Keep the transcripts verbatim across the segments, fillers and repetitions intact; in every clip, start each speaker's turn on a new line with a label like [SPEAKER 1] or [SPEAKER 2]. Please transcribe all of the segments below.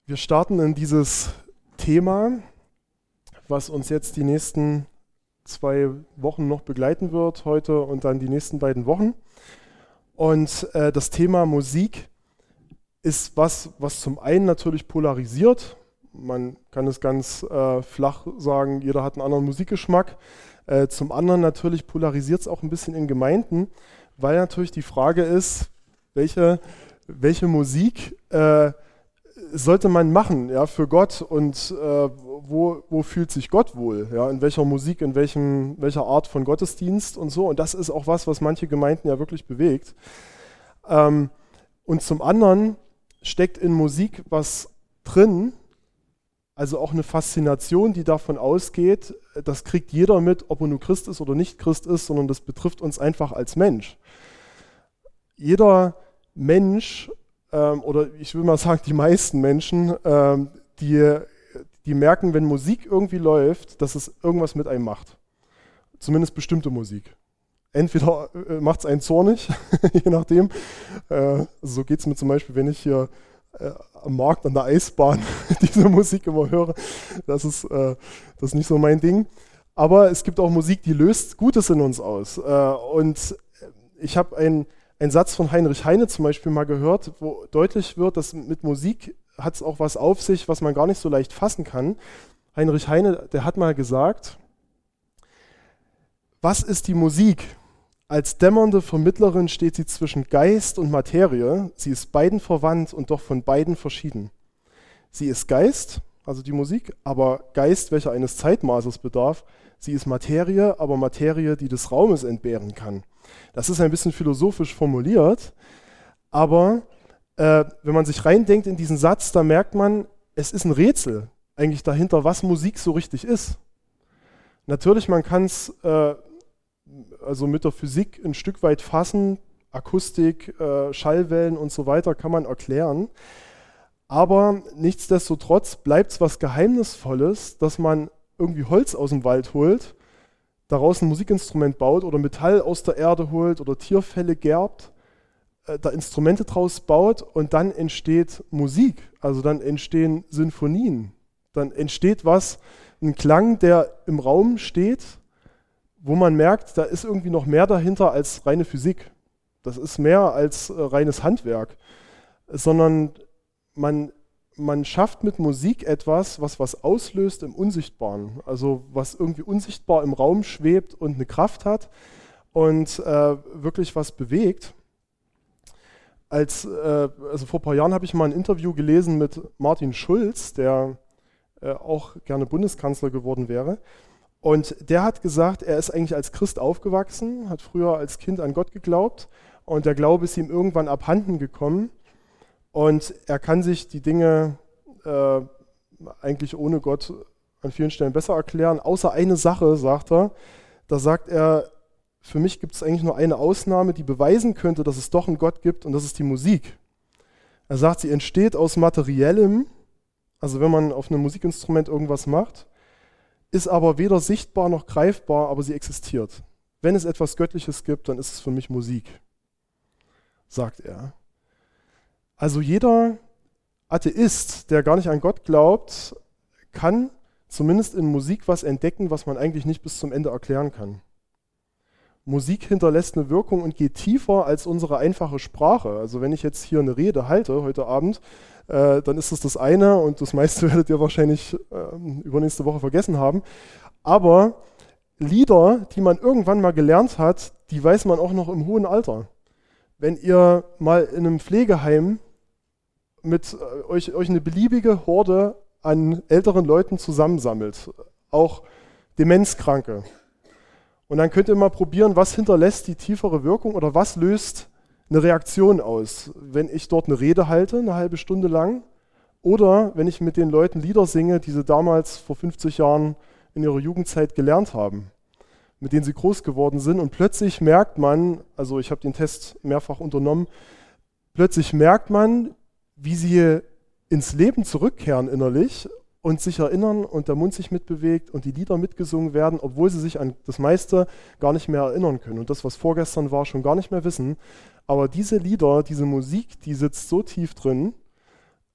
[SPEAKER 1] Wir starten in dieses Thema, was uns jetzt die nächsten zwei Wochen noch begleiten wird, heute und dann die nächsten beiden Wochen. Und äh, das Thema Musik ist was, was zum einen natürlich polarisiert. Man kann es ganz äh, flach sagen, jeder hat einen anderen Musikgeschmack. Äh, zum anderen natürlich polarisiert es auch ein bisschen in Gemeinden, weil natürlich die Frage ist, welche, welche Musik äh, sollte man machen, ja, für Gott und äh, wo, wo fühlt sich Gott wohl, ja, in welcher Musik, in welchem, welcher Art von Gottesdienst und so. Und das ist auch was, was manche Gemeinden ja wirklich bewegt. Ähm, und zum anderen steckt in Musik was drin, also auch eine Faszination, die davon ausgeht, das kriegt jeder mit, ob er nur Christ ist oder nicht Christ ist, sondern das betrifft uns einfach als Mensch. Jeder Mensch, ähm, oder ich will mal sagen, die meisten Menschen, ähm, die, die merken, wenn Musik irgendwie läuft, dass es irgendwas mit einem macht. Zumindest bestimmte Musik. Entweder äh, macht es einen zornig, je nachdem. Äh, so geht es mir zum Beispiel, wenn ich hier äh, am Markt an der Eisbahn diese Musik immer höre. Das ist, äh, das ist nicht so mein Ding. Aber es gibt auch Musik, die löst Gutes in uns aus. Äh, und ich habe ein Ein Satz von Heinrich Heine zum Beispiel mal gehört, wo deutlich wird, dass mit Musik hat es auch was auf sich, was man gar nicht so leicht fassen kann. Heinrich Heine, der hat mal gesagt, was ist die Musik? Als dämmernde Vermittlerin steht sie zwischen Geist und Materie. Sie ist beiden verwandt und doch von beiden verschieden. Sie ist Geist, also die Musik, aber Geist, welcher eines Zeitmaßes bedarf. Sie ist Materie, aber Materie, die des Raumes entbehren kann. Das ist ein bisschen philosophisch formuliert, aber äh, wenn man sich reindenkt in diesen Satz, da merkt man, es ist ein Rätsel eigentlich dahinter, was Musik so richtig ist. Natürlich, man kann es äh, also mit der Physik ein Stück weit fassen, Akustik, äh, Schallwellen und so weiter kann man erklären, aber nichtsdestotrotz bleibt es was Geheimnisvolles, dass man irgendwie Holz aus dem Wald holt, daraus ein Musikinstrument baut oder Metall aus der Erde holt oder Tierfelle gerbt, äh, da Instrumente draus baut und dann entsteht Musik, also dann entstehen Sinfonien, dann entsteht was, ein Klang, der im Raum steht, wo man merkt, da ist irgendwie noch mehr dahinter als reine Physik. Das ist mehr als äh, reines Handwerk, sondern man Man schafft mit Musik etwas, was was auslöst im Unsichtbaren, also was irgendwie unsichtbar im Raum schwebt und eine Kraft hat und äh, wirklich was bewegt. Als, äh, also vor ein paar Jahren habe ich mal ein Interview gelesen mit Martin Schulz, der äh, auch gerne Bundeskanzler geworden wäre. Und der hat gesagt, er ist eigentlich als Christ aufgewachsen, hat früher als Kind an Gott geglaubt und der Glaube ist ihm irgendwann abhanden gekommen. Und er kann sich die Dinge äh, eigentlich ohne Gott an vielen Stellen besser erklären, außer eine Sache, sagt er. Da sagt er, für mich gibt es eigentlich nur eine Ausnahme, die beweisen könnte, dass es doch einen Gott gibt, und das ist die Musik. Er sagt, sie entsteht aus Materiellem, also wenn man auf einem Musikinstrument irgendwas macht, ist aber weder sichtbar noch greifbar, aber sie existiert. Wenn es etwas Göttliches gibt, dann ist es für mich Musik, sagt er. Also jeder Atheist, der gar nicht an Gott glaubt, kann zumindest in Musik was entdecken, was man eigentlich nicht bis zum Ende erklären kann. Musik hinterlässt eine Wirkung und geht tiefer als unsere einfache Sprache. Also wenn ich jetzt hier eine Rede halte heute Abend, äh, dann ist das das eine und das meiste werdet ihr wahrscheinlich äh, übernächste Woche vergessen haben. Aber Lieder, die man irgendwann mal gelernt hat, die weiß man auch noch im hohen Alter. Wenn ihr mal in einem Pflegeheim mit äh, euch, euch eine beliebige Horde an älteren Leuten zusammensammelt, auch Demenzkranke, und dann könnt ihr mal probieren, was hinterlässt die tiefere Wirkung oder was löst eine Reaktion aus, wenn ich dort eine Rede halte, eine halbe Stunde lang, oder wenn ich mit den Leuten Lieder singe, die sie damals vor fünfzig Jahren in ihrer Jugendzeit gelernt haben, mit denen sie groß geworden sind, und plötzlich merkt man, also ich habe den Test mehrfach unternommen, plötzlich merkt man, wie sie ins Leben zurückkehren innerlich und sich erinnern und der Mund sich mitbewegt und die Lieder mitgesungen werden, obwohl sie sich an das meiste gar nicht mehr erinnern können und das, was vorgestern war, schon gar nicht mehr wissen. Aber diese Lieder, diese Musik, die sitzt so tief drin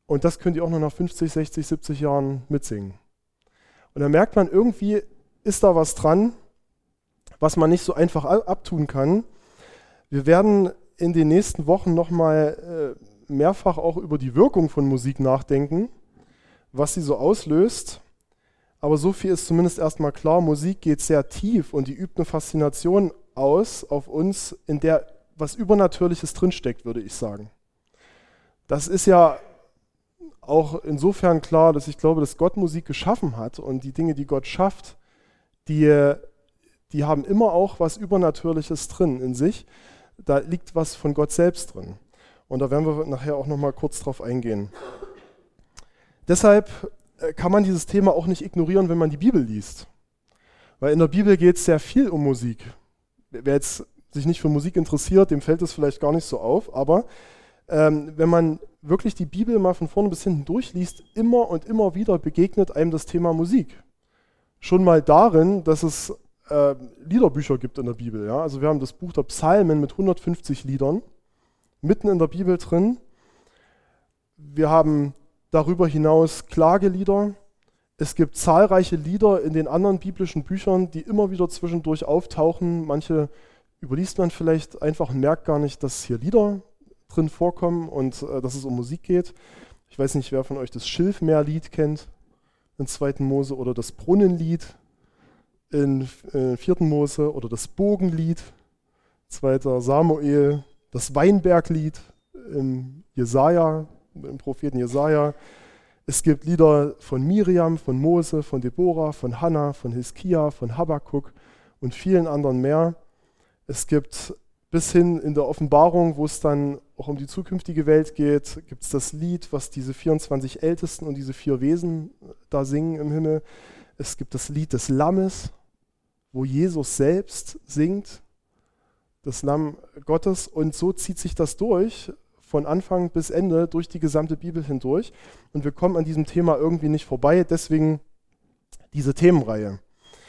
[SPEAKER 1] Und das könnt ihr auch noch nach fünfzig, sechzig, siebzig Jahren mitsingen. Und dann merkt man, irgendwie ist da was dran, was man nicht so einfach abtun kann. Wir werden in den nächsten Wochen nochmal äh, mehrfach auch über die Wirkung von Musik nachdenken, was sie so auslöst. Aber so viel ist zumindest erstmal klar, Musik geht sehr tief und die übt eine Faszination aus auf uns, in der was Übernatürliches drinsteckt, würde ich sagen. Das ist ja auch insofern klar, dass ich glaube, dass Gott Musik geschaffen hat und die Dinge, die Gott schafft, die, die haben immer auch was Übernatürliches drin in sich. Da liegt was von Gott selbst drin. Und da werden wir nachher auch noch mal kurz drauf eingehen. Deshalb kann man dieses Thema auch nicht ignorieren, wenn man die Bibel liest. Weil in der Bibel geht es sehr viel um Musik. Wer jetzt sich nicht für Musik interessiert, dem fällt es vielleicht gar nicht so auf, aber ähm, wenn man wirklich die Bibel mal von vorne bis hinten durchliest, immer und immer wieder begegnet einem das Thema Musik. Schon mal darin, dass es äh, Liederbücher gibt in der Bibel. Ja? Also wir haben das Buch der Psalmen mit hundertfünfzig Liedern, mitten in der Bibel drin. Wir haben darüber hinaus Klagelieder. Es gibt zahlreiche Lieder in den anderen biblischen Büchern, die immer wieder zwischendurch auftauchen. Manche überliest man vielleicht einfach und merkt gar nicht, dass hier Lieder drin vorkommen und äh, dass es um Musik geht. Ich weiß nicht, wer von euch das Schilfmeerlied kennt in zweiten Mose oder das Brunnenlied in äh, vierten Mose oder das Bogenlied, zweiter Samuel, das Weinberglied im Jesaja, im Propheten Jesaja. Es gibt Lieder von Miriam, von Mose, von Deborah, von Hannah, von Hiskia, von Habakkuk und vielen anderen mehr. Es gibt bis hin in der Offenbarung, wo es dann auch um die zukünftige Welt geht, gibt es das Lied, was diese vierundzwanzig Ältesten und diese vier Wesen da singen im Himmel. Es gibt das Lied des Lammes, wo Jesus selbst singt, das Lamm Gottes. Und so zieht sich das durch, von Anfang bis Ende, durch die gesamte Bibel hindurch. Und wir kommen an diesem Thema irgendwie nicht vorbei, deswegen diese Themenreihe.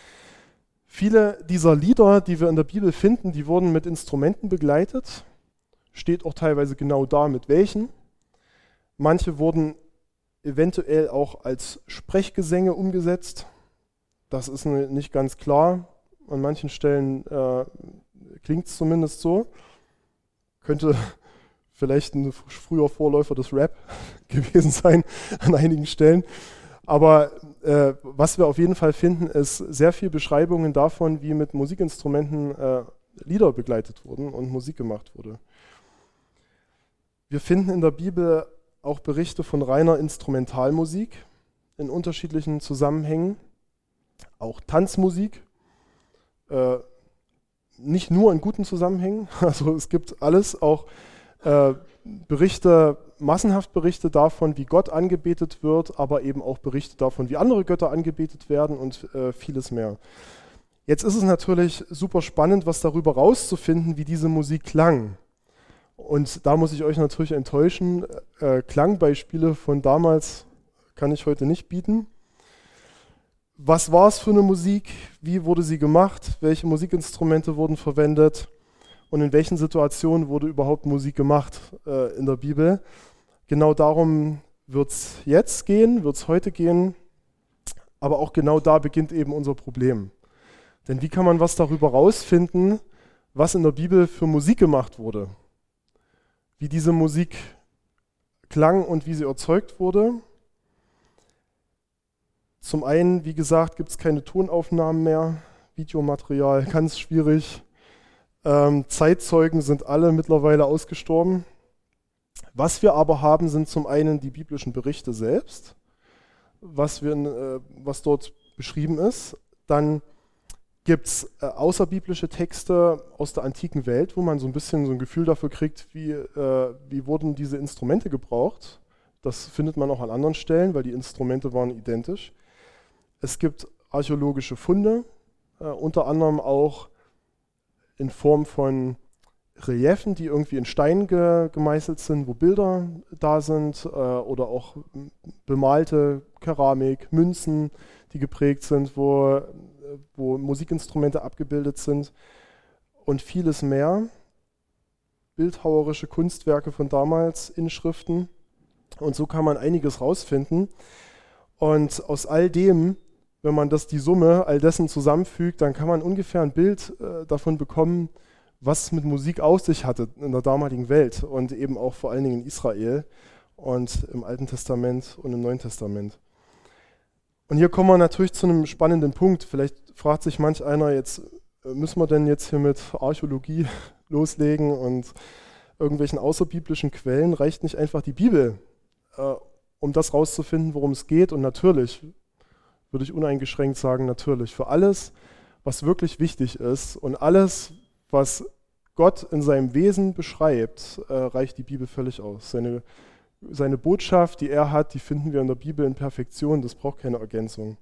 [SPEAKER 1] Viele dieser Lieder, die wir in der Bibel finden, die wurden mit Instrumenten begleitet. Steht auch teilweise genau da, mit welchen. Manche wurden eventuell auch als Sprechgesänge umgesetzt. Das ist nicht ganz klar. An manchen Stellen äh, klingt es zumindest so. Könnte vielleicht ein früher Vorläufer des Rap gewesen sein an einigen Stellen. Aber äh, was wir auf jeden Fall finden, ist sehr viele Beschreibungen davon, wie mit Musikinstrumenten äh, Lieder begleitet wurden und Musik gemacht wurde. Wir finden in der Bibel auch Berichte von reiner Instrumentalmusik in unterschiedlichen Zusammenhängen, auch Tanzmusik, äh, nicht nur in guten Zusammenhängen, also es gibt alles, auch äh, Berichte, massenhaft Berichte davon, wie Gott angebetet wird, aber eben auch Berichte davon, wie andere Götter angebetet werden und äh, vieles mehr. Jetzt ist es natürlich super spannend, was darüber rauszufinden, wie diese Musik klang. Und da muss ich euch natürlich enttäuschen, äh, Klangbeispiele von damals kann ich heute nicht bieten. Was war es für eine Musik? Wie wurde sie gemacht? Welche Musikinstrumente wurden verwendet? Und in welchen Situationen wurde überhaupt Musik gemacht äh, in der Bibel? Genau darum wird es jetzt gehen, wird es heute gehen. Aber auch genau da beginnt eben unser Problem. Denn wie kann man was darüber rausfinden, was in der Bibel für Musik gemacht wurde? Wie diese Musik klang und wie sie erzeugt wurde? Zum einen, wie gesagt, gibt es keine Tonaufnahmen mehr, Videomaterial, ganz schwierig. Ähm, Zeitzeugen sind alle mittlerweile ausgestorben. Was wir aber haben, sind zum einen die biblischen Berichte selbst, was, wir, äh, was dort beschrieben ist. Dann gibt es äh, außerbiblische Texte aus der antiken Welt, wo man so ein bisschen so ein Gefühl dafür kriegt, wie, äh, wie wurden diese Instrumente gebraucht. Das findet man auch an anderen Stellen, weil die Instrumente waren identisch. Es gibt archäologische Funde, äh, unter anderem auch in Form von Reliefen, die irgendwie in Stein ge gemeißelt sind, wo Bilder da sind, äh, oder auch bemalte Keramik, Münzen, die geprägt sind, wo, wo Musikinstrumente abgebildet sind und vieles mehr. Bildhauerische Kunstwerke von damals, Inschriften. Und so kann man einiges rausfinden. Und aus all dem, wenn man das die Summe all dessen zusammenfügt, dann kann man ungefähr ein Bild äh, davon bekommen, was es mit Musik auf sich hatte in der damaligen Welt und eben auch vor allen Dingen in Israel und im Alten Testament und im Neuen Testament. Und hier kommen wir natürlich zu einem spannenden Punkt. Vielleicht fragt sich manch einer, jetzt müssen wir denn jetzt hier mit Archäologie loslegen und irgendwelchen außerbiblischen Quellen? Reicht nicht einfach die Bibel, äh, um das rauszufinden, worum es geht? Und natürlich, würde ich uneingeschränkt sagen, natürlich. Für alles, was wirklich wichtig ist und alles, was Gott in seinem Wesen beschreibt, äh, reicht die Bibel völlig aus. Seine, seine Botschaft, die er hat, die finden wir in der Bibel in Perfektion, das braucht keine Ergänzung.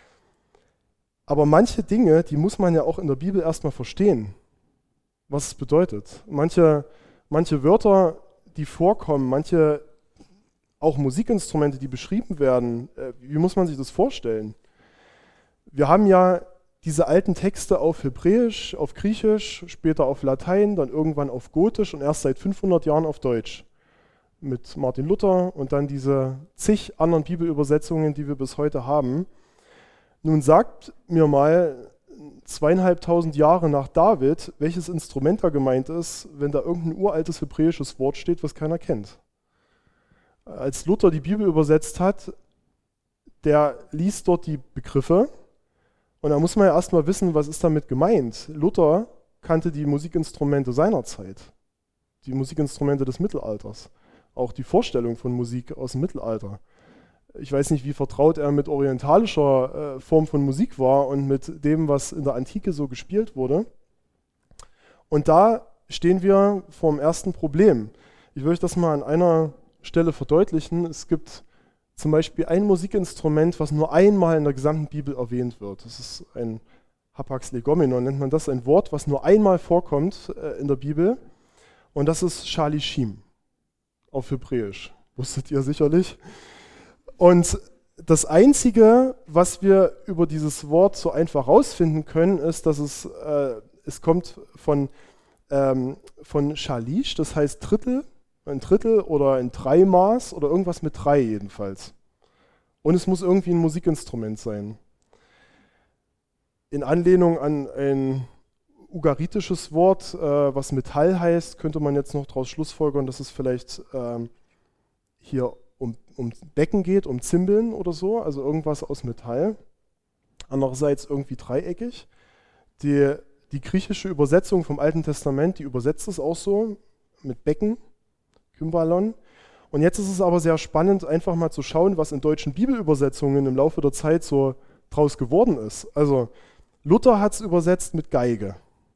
[SPEAKER 1] Aber manche Dinge, die muss man ja auch in der Bibel erstmal verstehen, was es bedeutet. Manche, manche Wörter, die vorkommen, manche auch Musikinstrumente, die beschrieben werden, äh, wie muss man sich das vorstellen? Wir haben ja diese alten Texte auf Hebräisch, auf Griechisch, später auf Latein, dann irgendwann auf Gotisch und erst seit fünfhundert Jahren auf Deutsch. Mit Martin Luther und dann diese zig anderen Bibelübersetzungen, die wir bis heute haben. Nun sagt mir mal zweieinhalbtausend Jahre nach David, welches Instrument da gemeint ist, wenn da irgendein uraltes hebräisches Wort steht, was keiner kennt. Als Luther die Bibel übersetzt hat, der liest dort die Begriffe und da muss man ja erstmal wissen, was ist damit gemeint. Luther kannte die Musikinstrumente seiner Zeit, die Musikinstrumente des Mittelalters, auch die Vorstellung von Musik aus dem Mittelalter. Ich weiß nicht, wie vertraut er mit orientalischer äh, Form von Musik war und mit dem, was in der Antike so gespielt wurde. Und da stehen wir vor dem ersten Problem. Ich will euch das mal an einer Stelle verdeutlichen. Es gibt zum Beispiel ein Musikinstrument, was nur einmal in der gesamten Bibel erwähnt wird. Das ist ein Hapax legomenon, nennt man das, ein Wort, was nur einmal vorkommt äh, in der Bibel. Und das ist Shalishim auf Hebräisch. Wusstet ihr sicherlich. Und das Einzige, was wir über dieses Wort so einfach rausfinden können, ist, dass es, äh, es kommt von, ähm, von Shalish, das heißt Drittel, ein Drittel oder ein Dreimaß oder irgendwas mit drei jedenfalls. Und es muss irgendwie ein Musikinstrument sein. In Anlehnung an ein ugaritisches Wort, äh, was Metall heißt, könnte man jetzt noch daraus schlussfolgern, dass es vielleicht ähm, hier um, um Becken geht, um Zimbeln oder so, also irgendwas aus Metall. Andererseits irgendwie dreieckig. Die, die griechische Übersetzung vom Alten Testament, die übersetzt es auch so, mit Becken, Kymbalon. Und jetzt ist es aber sehr spannend, einfach mal zu schauen, was in deutschen Bibelübersetzungen im Laufe der Zeit so draus geworden ist. Also Luther hat es übersetzt mit Geige.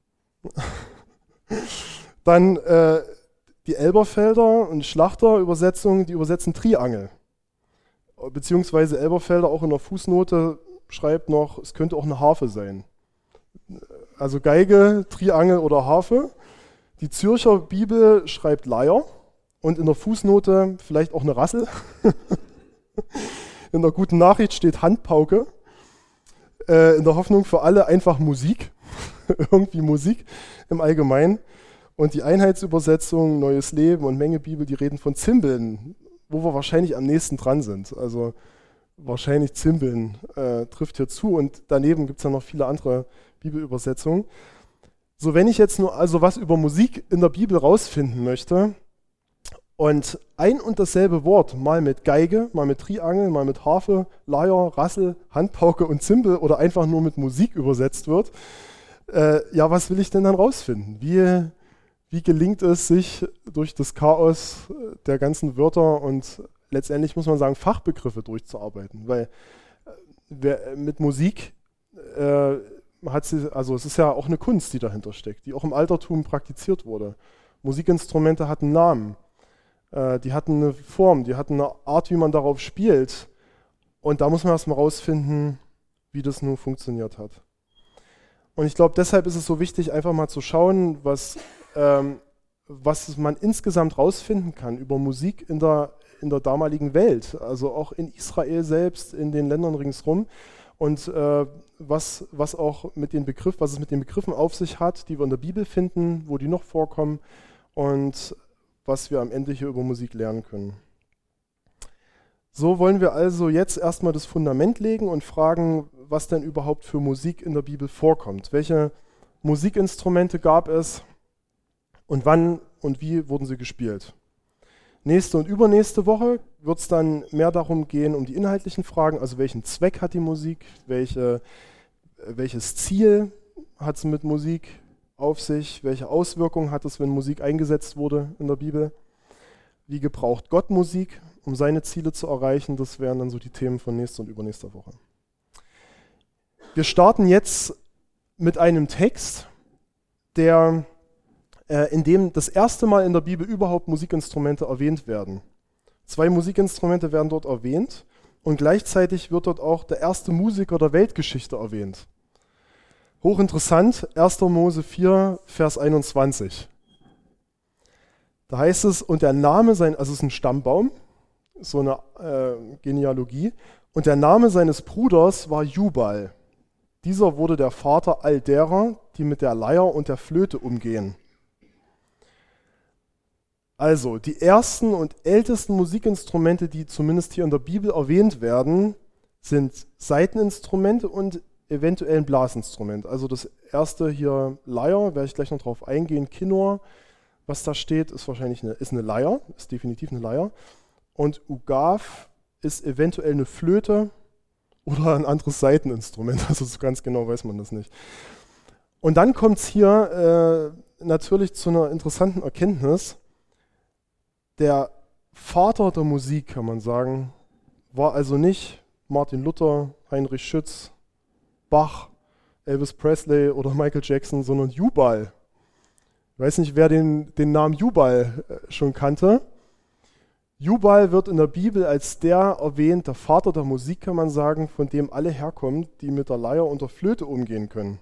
[SPEAKER 1] Dann äh, die Elberfelder und Schlachter-Übersetzungen, die übersetzen Triangel. Beziehungsweise Elberfelder auch in der Fußnote schreibt noch, es könnte auch eine Harfe sein. Also Geige, Triangel oder Harfe. Die Zürcher Bibel schreibt Leier und in der Fußnote vielleicht auch eine Rassel. In der guten Nachricht steht Handpauke. Äh, in der Hoffnung für alle einfach Musik. Irgendwie Musik im Allgemeinen. Und die Einheitsübersetzung, Neues Leben und Menge Bibel, die reden von Zimbeln, wo wir wahrscheinlich am nächsten dran sind. Also wahrscheinlich Zimbeln äh, trifft hier zu. Und daneben gibt es ja noch viele andere Bibelübersetzungen. So, wenn ich jetzt nur also was über Musik in der Bibel rausfinden möchte und ein und dasselbe Wort mal mit Geige, mal mit Triangel, mal mit Harfe, Leier, Rassel, Handpauke und Zimbel oder einfach nur mit Musik übersetzt wird, äh, ja, was will ich denn dann rausfinden? Wie, wie gelingt es, sich durch das Chaos der ganzen Wörter und letztendlich muss man sagen Fachbegriffe durchzuarbeiten? Weil äh, wer, mit Musik äh, hat sie, also es ist ja auch eine Kunst, die dahinter steckt, die auch im Altertum praktiziert wurde. Musikinstrumente hatten Namen, äh, die hatten eine Form, die hatten eine Art, wie man darauf spielt. Und da muss man erstmal rausfinden, wie das nun funktioniert hat. Und ich glaube, deshalb ist es so wichtig, einfach mal zu schauen, was, ähm, was man insgesamt rausfinden kann über Musik in der, in der damaligen Welt, also auch in Israel selbst, in den Ländern ringsherum. Und äh, was, was auch mit den Begriffen, was es mit den Begriffen auf sich hat, die wir in der Bibel finden, wo die noch vorkommen und was wir am Ende hier über Musik lernen können. So wollen wir also jetzt erstmal das Fundament legen und fragen, was denn überhaupt für Musik in der Bibel vorkommt. Welche Musikinstrumente gab es und wann und wie wurden sie gespielt? Nächste und übernächste Woche wird es dann mehr darum gehen, um die inhaltlichen Fragen, also welchen Zweck hat die Musik, welche, welches Ziel hat es mit Musik auf sich, welche Auswirkungen hat es, wenn Musik eingesetzt wurde in der Bibel, wie gebraucht Gott Musik, um seine Ziele zu erreichen. Das wären dann so die Themen von nächster und übernächster Woche. Wir starten jetzt mit einem Text, der, äh, in dem das erste Mal in der Bibel überhaupt Musikinstrumente erwähnt werden. Zwei Musikinstrumente werden dort erwähnt und gleichzeitig wird dort auch der erste Musiker der Weltgeschichte erwähnt. Hochinteressant, erster Mose vier, Vers einundzwanzig. Da heißt es, und der Name sein, also es ist ein Stammbaum, so eine äh, Genealogie, und der Name seines Bruders war Jubal. Dieser wurde der Vater all derer, die mit der Leier und der Flöte umgehen. Also, die ersten und ältesten Musikinstrumente, die zumindest hier in der Bibel erwähnt werden, sind Saiteninstrumente und eventuell ein Blasinstrument. Also das erste hier Leier, werde ich gleich noch drauf eingehen, Kinnor, was da steht, ist wahrscheinlich eine, ist eine Leier, ist definitiv eine Leier. Und Ugav ist eventuell eine Flöte oder ein anderes Saiteninstrument, also so ganz genau weiß man das nicht. Und dann kommt es hier äh, natürlich zu einer interessanten Erkenntnis. Der Vater der Musik, kann man sagen, war also nicht Martin Luther, Heinrich Schütz, Bach, Elvis Presley oder Michael Jackson, sondern Jubal. Ich weiß nicht, wer den, den Namen Jubal äh, schon kannte. Jubal wird in der Bibel als der erwähnt, der Vater der Musik, kann man sagen, von dem alle herkommen, die mit der Leier und der Flöte umgehen können.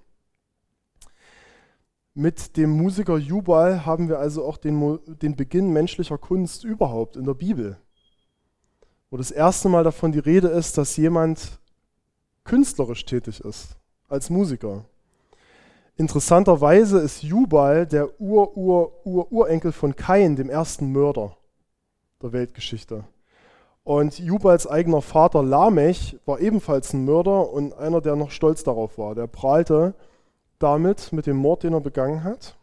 [SPEAKER 1] Mit dem Musiker Jubal haben wir also auch den, den Beginn menschlicher Kunst überhaupt in der Bibel. Wo das erste Mal davon die Rede ist, dass jemand künstlerisch tätig ist, als Musiker. Interessanterweise ist Jubal der Ur-Ur-Ur-Urenkel von Kain, dem ersten Mörder der Weltgeschichte. Und Jubals eigener Vater Lamech war ebenfalls ein Mörder und einer, der noch stolz darauf war. Der prahlte damit, mit dem Mord, den er begangen hat.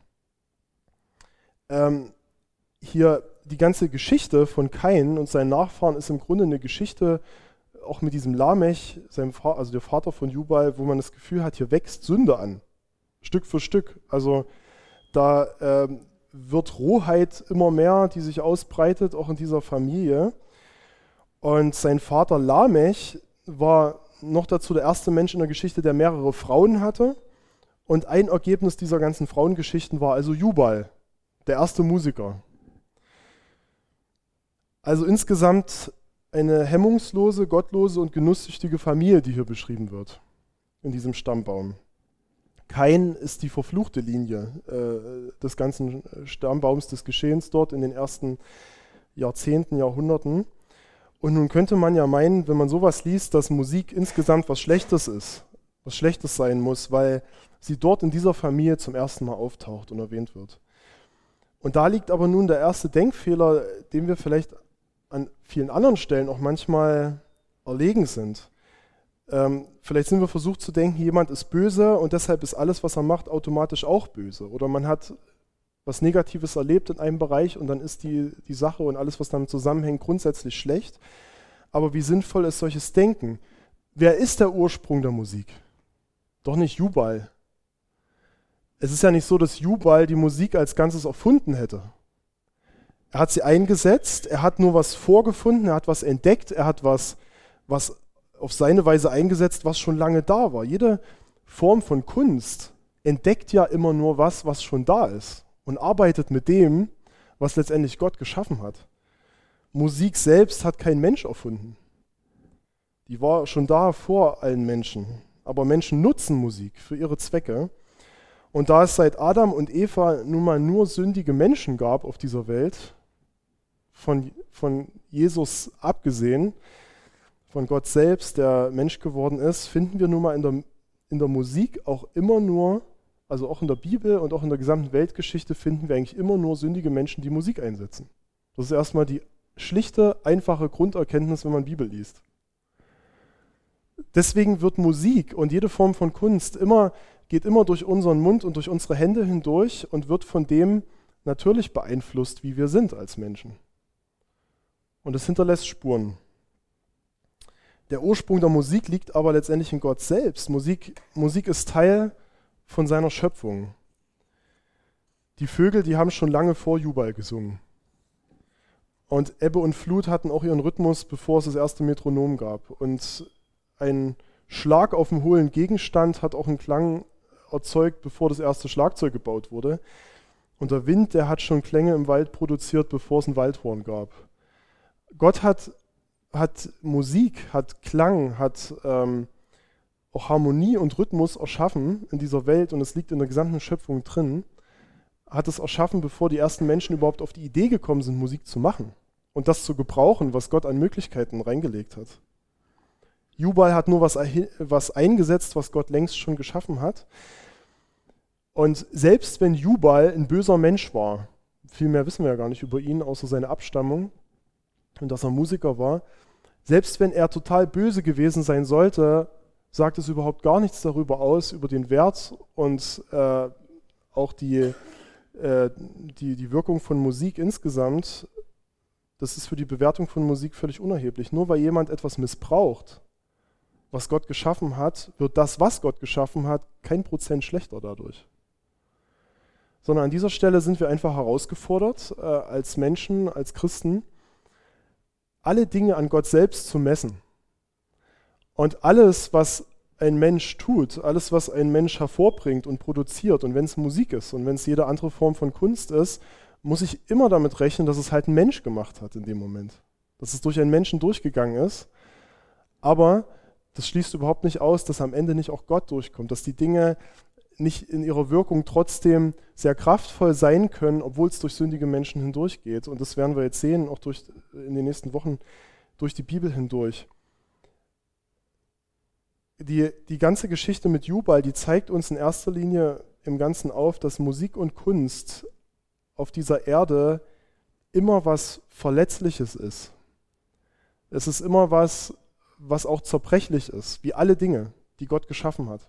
[SPEAKER 1] Ähm, hier die ganze Geschichte von Kain und seinen Nachfahren ist im Grunde eine Geschichte, auch mit diesem Lamech, seinem Fa- also der Vater von Jubal, wo man das Gefühl hat, hier wächst Sünde an. Stück für Stück. Also da ähm, wird Rohheit immer mehr, die sich ausbreitet, auch in dieser Familie. Und sein Vater Lamech war noch dazu der erste Mensch in der Geschichte, der mehrere Frauen hatte. Und ein Ergebnis dieser ganzen Frauengeschichten war also Jubal, der erste Musiker. Also insgesamt eine hemmungslose, gottlose und genusssüchtige Familie, die hier beschrieben wird, in diesem Stammbaum. Kain ist die verfluchte Linie äh, des ganzen Stammbaums des Geschehens dort in den ersten Jahrzehnten, Jahrhunderten. Und nun könnte man ja meinen, wenn man sowas liest, dass Musik insgesamt was Schlechtes ist, was Schlechtes sein muss, weil sie dort in dieser Familie zum ersten Mal auftaucht und erwähnt wird. Und da liegt aber nun der erste Denkfehler, den wir vielleicht an vielen anderen Stellen auch manchmal erlegen sind. Ähm, vielleicht sind wir versucht zu denken, jemand ist böse und deshalb ist alles, was er macht, automatisch auch böse. Oder man hat was Negatives erlebt in einem Bereich und dann ist die, die Sache und alles, was damit zusammenhängt, grundsätzlich schlecht. Aber wie sinnvoll ist solches Denken? Wer ist der Ursprung der Musik? Doch nicht Jubal. Es ist ja nicht so, dass Jubal die Musik als Ganzes erfunden hätte. Er hat sie eingesetzt, er hat nur was vorgefunden, er hat was entdeckt, er hat was, was auf seine Weise eingesetzt, was schon lange da war. Jede Form von Kunst entdeckt ja immer nur was, was schon da ist und arbeitet mit dem, was letztendlich Gott geschaffen hat. Musik selbst hat kein Mensch erfunden. Die war schon da vor allen Menschen. Aber Menschen nutzen Musik für ihre Zwecke. Und da es seit Adam und Eva nun mal nur sündige Menschen gab auf dieser Welt, von, von Jesus abgesehen, von Gott selbst, der Mensch geworden ist, finden wir nun mal in der, in der Musik auch immer nur, also auch in der Bibel und auch in der gesamten Weltgeschichte finden wir eigentlich immer nur sündige Menschen, die Musik einsetzen. Das ist erstmal die schlichte, einfache Grunderkenntnis, wenn man Bibel liest. Deswegen wird Musik und jede Form von Kunst immer, geht immer durch unseren Mund und durch unsere Hände hindurch und wird von dem natürlich beeinflusst, wie wir sind als Menschen. Und es hinterlässt Spuren. Der Ursprung der Musik liegt aber letztendlich in Gott selbst. Musik, Musik ist Teil von seiner Schöpfung. Die Vögel, die haben schon lange vor Jubal gesungen. Und Ebbe und Flut hatten auch ihren Rhythmus, bevor es das erste Metronom gab. Und ein Schlag auf dem hohlen Gegenstand hat auch einen Klang erzeugt, bevor das erste Schlagzeug gebaut wurde. Und der Wind, der hat schon Klänge im Wald produziert, bevor es ein Waldhorn gab. Gott hat, hat Musik, hat Klang, hat ähm, auch Harmonie und Rhythmus erschaffen in dieser Welt und es liegt in der gesamten Schöpfung drin. Hat es erschaffen, bevor die ersten Menschen überhaupt auf die Idee gekommen sind, Musik zu machen und das zu gebrauchen, was Gott an Möglichkeiten reingelegt hat. Jubal hat nur was, was eingesetzt, was Gott längst schon geschaffen hat. Und selbst wenn Jubal ein böser Mensch war, viel mehr wissen wir ja gar nicht über ihn, außer seine Abstammung und dass er Musiker war, selbst wenn er total böse gewesen sein sollte, sagt es überhaupt gar nichts darüber aus, über den Wert und äh, auch die, äh, die, die Wirkung von Musik insgesamt. Das ist für die Bewertung von Musik völlig unerheblich. Nur weil jemand etwas missbraucht, was Gott geschaffen hat, wird das, was Gott geschaffen hat, kein Prozent schlechter dadurch. Sondern an dieser Stelle sind wir einfach herausgefordert, äh, als Menschen, als Christen, alle Dinge an Gott selbst zu messen. Und alles, was ein Mensch tut, alles, was ein Mensch hervorbringt und produziert, und wenn es Musik ist und wenn es jede andere Form von Kunst ist, muss ich immer damit rechnen, dass es halt ein Mensch gemacht hat in dem Moment. Dass es durch einen Menschen durchgegangen ist. Aber das schließt überhaupt nicht aus, dass am Ende nicht auch Gott durchkommt, dass die Dinge nicht in ihrer Wirkung trotzdem sehr kraftvoll sein können, obwohl es durch sündige Menschen hindurchgeht. Und das werden wir jetzt sehen, auch durch, in den nächsten Wochen durch die Bibel hindurch. Die, die ganze Geschichte mit Jubal, die zeigt uns in erster Linie im Ganzen auf, dass Musik und Kunst auf dieser Erde immer was Verletzliches ist. Es ist immer was, was auch zerbrechlich ist, wie alle Dinge, die Gott geschaffen hat.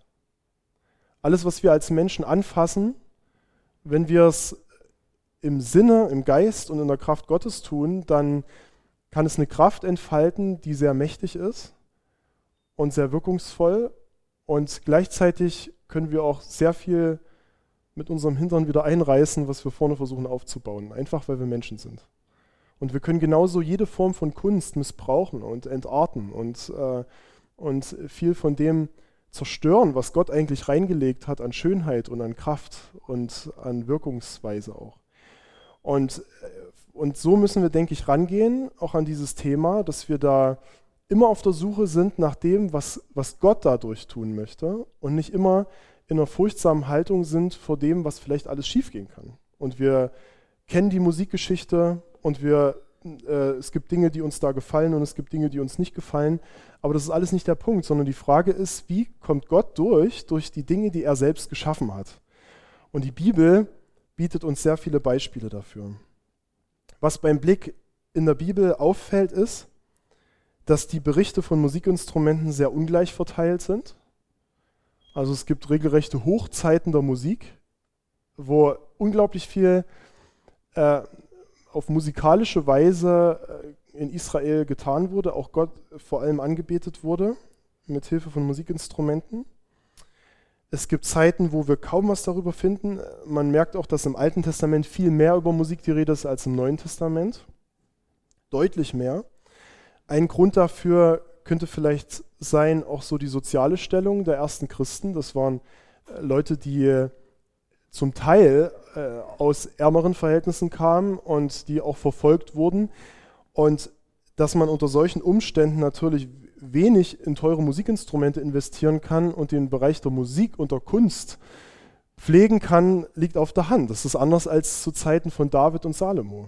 [SPEAKER 1] Alles, was wir als Menschen anfassen, wenn wir es im Sinne, im Geist und in der Kraft Gottes tun, dann kann es eine Kraft entfalten, die sehr mächtig ist und sehr wirkungsvoll. Und gleichzeitig können wir auch sehr viel mit unserem Hintern wieder einreißen, was wir vorne versuchen aufzubauen, einfach weil wir Menschen sind. Und wir können genauso jede Form von Kunst missbrauchen und entarten und, äh, und viel von dem zerstören, was Gott eigentlich reingelegt hat an Schönheit und an Kraft und an Wirkungsweise auch. Und, und so müssen wir, denke ich, rangehen, auch an dieses Thema, dass wir da immer auf der Suche sind nach dem, was, was Gott dadurch tun möchte und nicht immer in einer furchtsamen Haltung sind vor dem, was vielleicht alles schiefgehen kann. Und wir kennen die Musikgeschichte und wir, äh, es gibt Dinge, die uns da gefallen und es gibt Dinge, die uns nicht gefallen. Aber das ist alles nicht der Punkt, sondern die Frage ist, wie kommt Gott durch, durch die Dinge, die er selbst geschaffen hat? Und die Bibel bietet uns sehr viele Beispiele dafür. Was beim Blick in der Bibel auffällt, ist, dass die Berichte von Musikinstrumenten sehr ungleich verteilt sind. Also es gibt regelrechte Hochzeiten der Musik, wo unglaublich viel äh, auf musikalische Weise äh, in Israel getan wurde, auch Gott vor allem angebetet wurde, mit Hilfe von Musikinstrumenten. Es gibt Zeiten, wo wir kaum was darüber finden. Man merkt auch, dass im Alten Testament viel mehr über Musik die Rede ist als im Neuen Testament. Deutlich mehr. Ein Grund dafür könnte vielleicht sein, auch so die soziale Stellung der ersten Christen. Das waren äh, Leute, die äh, zum Teil äh, aus ärmeren Verhältnissen kamen und die auch verfolgt wurden. Und dass man unter solchen Umständen natürlich wenig in teure Musikinstrumente investieren kann und den Bereich der Musik und der Kunst pflegen kann, liegt auf der Hand. Das ist anders als zu Zeiten von David und Salomo,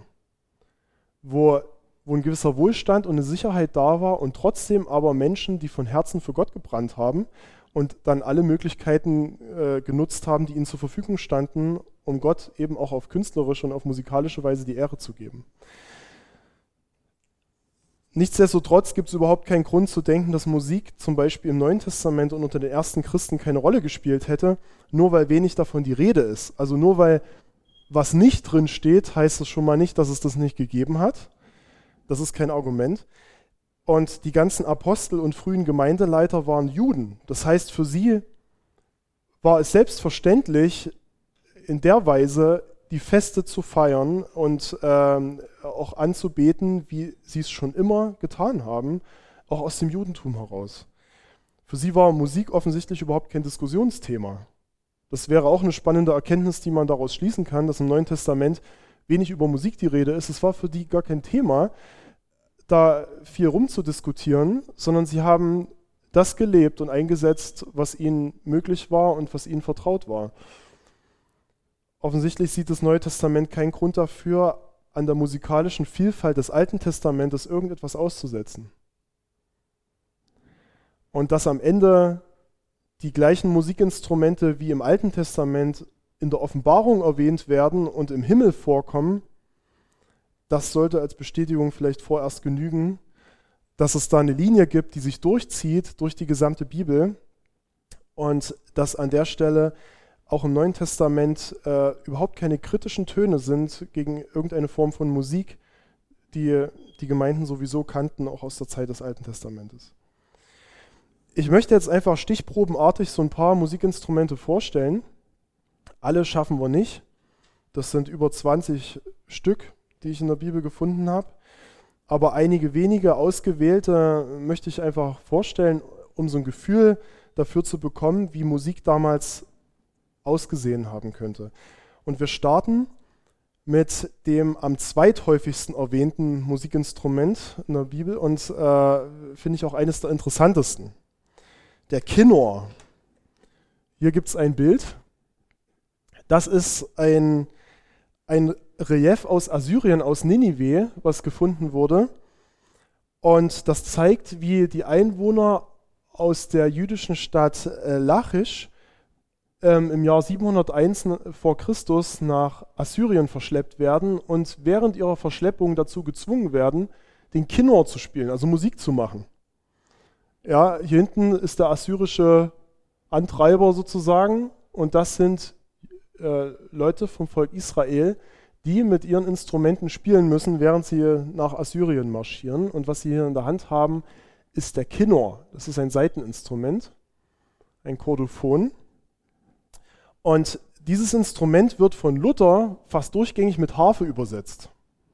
[SPEAKER 1] wo, wo ein gewisser Wohlstand und eine Sicherheit da war und trotzdem aber Menschen, die von Herzen für Gott gebrannt haben und dann alle Möglichkeiten äh, genutzt haben, die ihnen zur Verfügung standen, um Gott eben auch auf künstlerische und auf musikalische Weise die Ehre zu geben. Nichtsdestotrotz gibt es überhaupt keinen Grund zu denken, dass Musik zum Beispiel im Neuen Testament und unter den ersten Christen keine Rolle gespielt hätte, nur weil wenig davon die Rede ist. Also nur weil was nicht drin steht, heißt es schon mal nicht, dass es das nicht gegeben hat. Das ist kein Argument. Und die ganzen Apostel und frühen Gemeindeleiter waren Juden. Das heißt, für sie war es selbstverständlich, in der Weise die Feste zu feiern und ähm, auch anzubeten, wie sie es schon immer getan haben, auch aus dem Judentum heraus. Für sie war Musik offensichtlich überhaupt kein Diskussionsthema. Das wäre auch eine spannende Erkenntnis, die man daraus schließen kann, dass im Neuen Testament wenig über Musik die Rede ist. Es war für die gar kein Thema, da viel rumzudiskutieren, sondern sie haben das gelebt und eingesetzt, was ihnen möglich war und was ihnen vertraut war. Offensichtlich sieht das Neue Testament keinen Grund dafür, an der musikalischen Vielfalt des Alten Testamentes irgendetwas auszusetzen. Und dass am Ende die gleichen Musikinstrumente wie im Alten Testament in der Offenbarung erwähnt werden und im Himmel vorkommen, das sollte als Bestätigung vielleicht vorerst genügen, dass es da eine Linie gibt, die sich durchzieht durch die gesamte Bibel und dass an der Stelle auch im Neuen Testament äh, überhaupt keine kritischen Töne sind gegen irgendeine Form von Musik, die die Gemeinden sowieso kannten, auch aus der Zeit des Alten Testamentes. Ich möchte jetzt einfach stichprobenartig so ein paar Musikinstrumente vorstellen. Alle schaffen wir nicht. Das sind über zwanzig Stück, die ich in der Bibel gefunden habe. Aber einige wenige ausgewählte möchte ich einfach vorstellen, um so ein Gefühl dafür zu bekommen, wie Musik damals ausgesehen haben könnte. Und wir starten mit dem am zweithäufigsten erwähnten Musikinstrument in der Bibel und äh, finde ich auch eines der interessantesten. Der Kinnor. Hier gibt es ein Bild. Das ist ein, ein Relief aus Assyrien, aus Ninive, was gefunden wurde. Und das zeigt, wie die Einwohner aus der jüdischen Stadt äh, Lachisch ähm, im Jahr siebenhunderteins vor Christus nach Assyrien verschleppt werden und während ihrer Verschleppung dazu gezwungen werden, den Kinnor zu spielen, also Musik zu machen. Ja, hier hinten ist der assyrische Antreiber sozusagen und das sind äh, Leute vom Volk Israel, die mit ihren Instrumenten spielen müssen, während sie nach Assyrien marschieren. Und was sie hier in der Hand haben, ist der Kinnor. Das ist ein Saiteninstrument, ein Chordophon. Und dieses Instrument wird von Luther fast durchgängig mit Harfe übersetzt.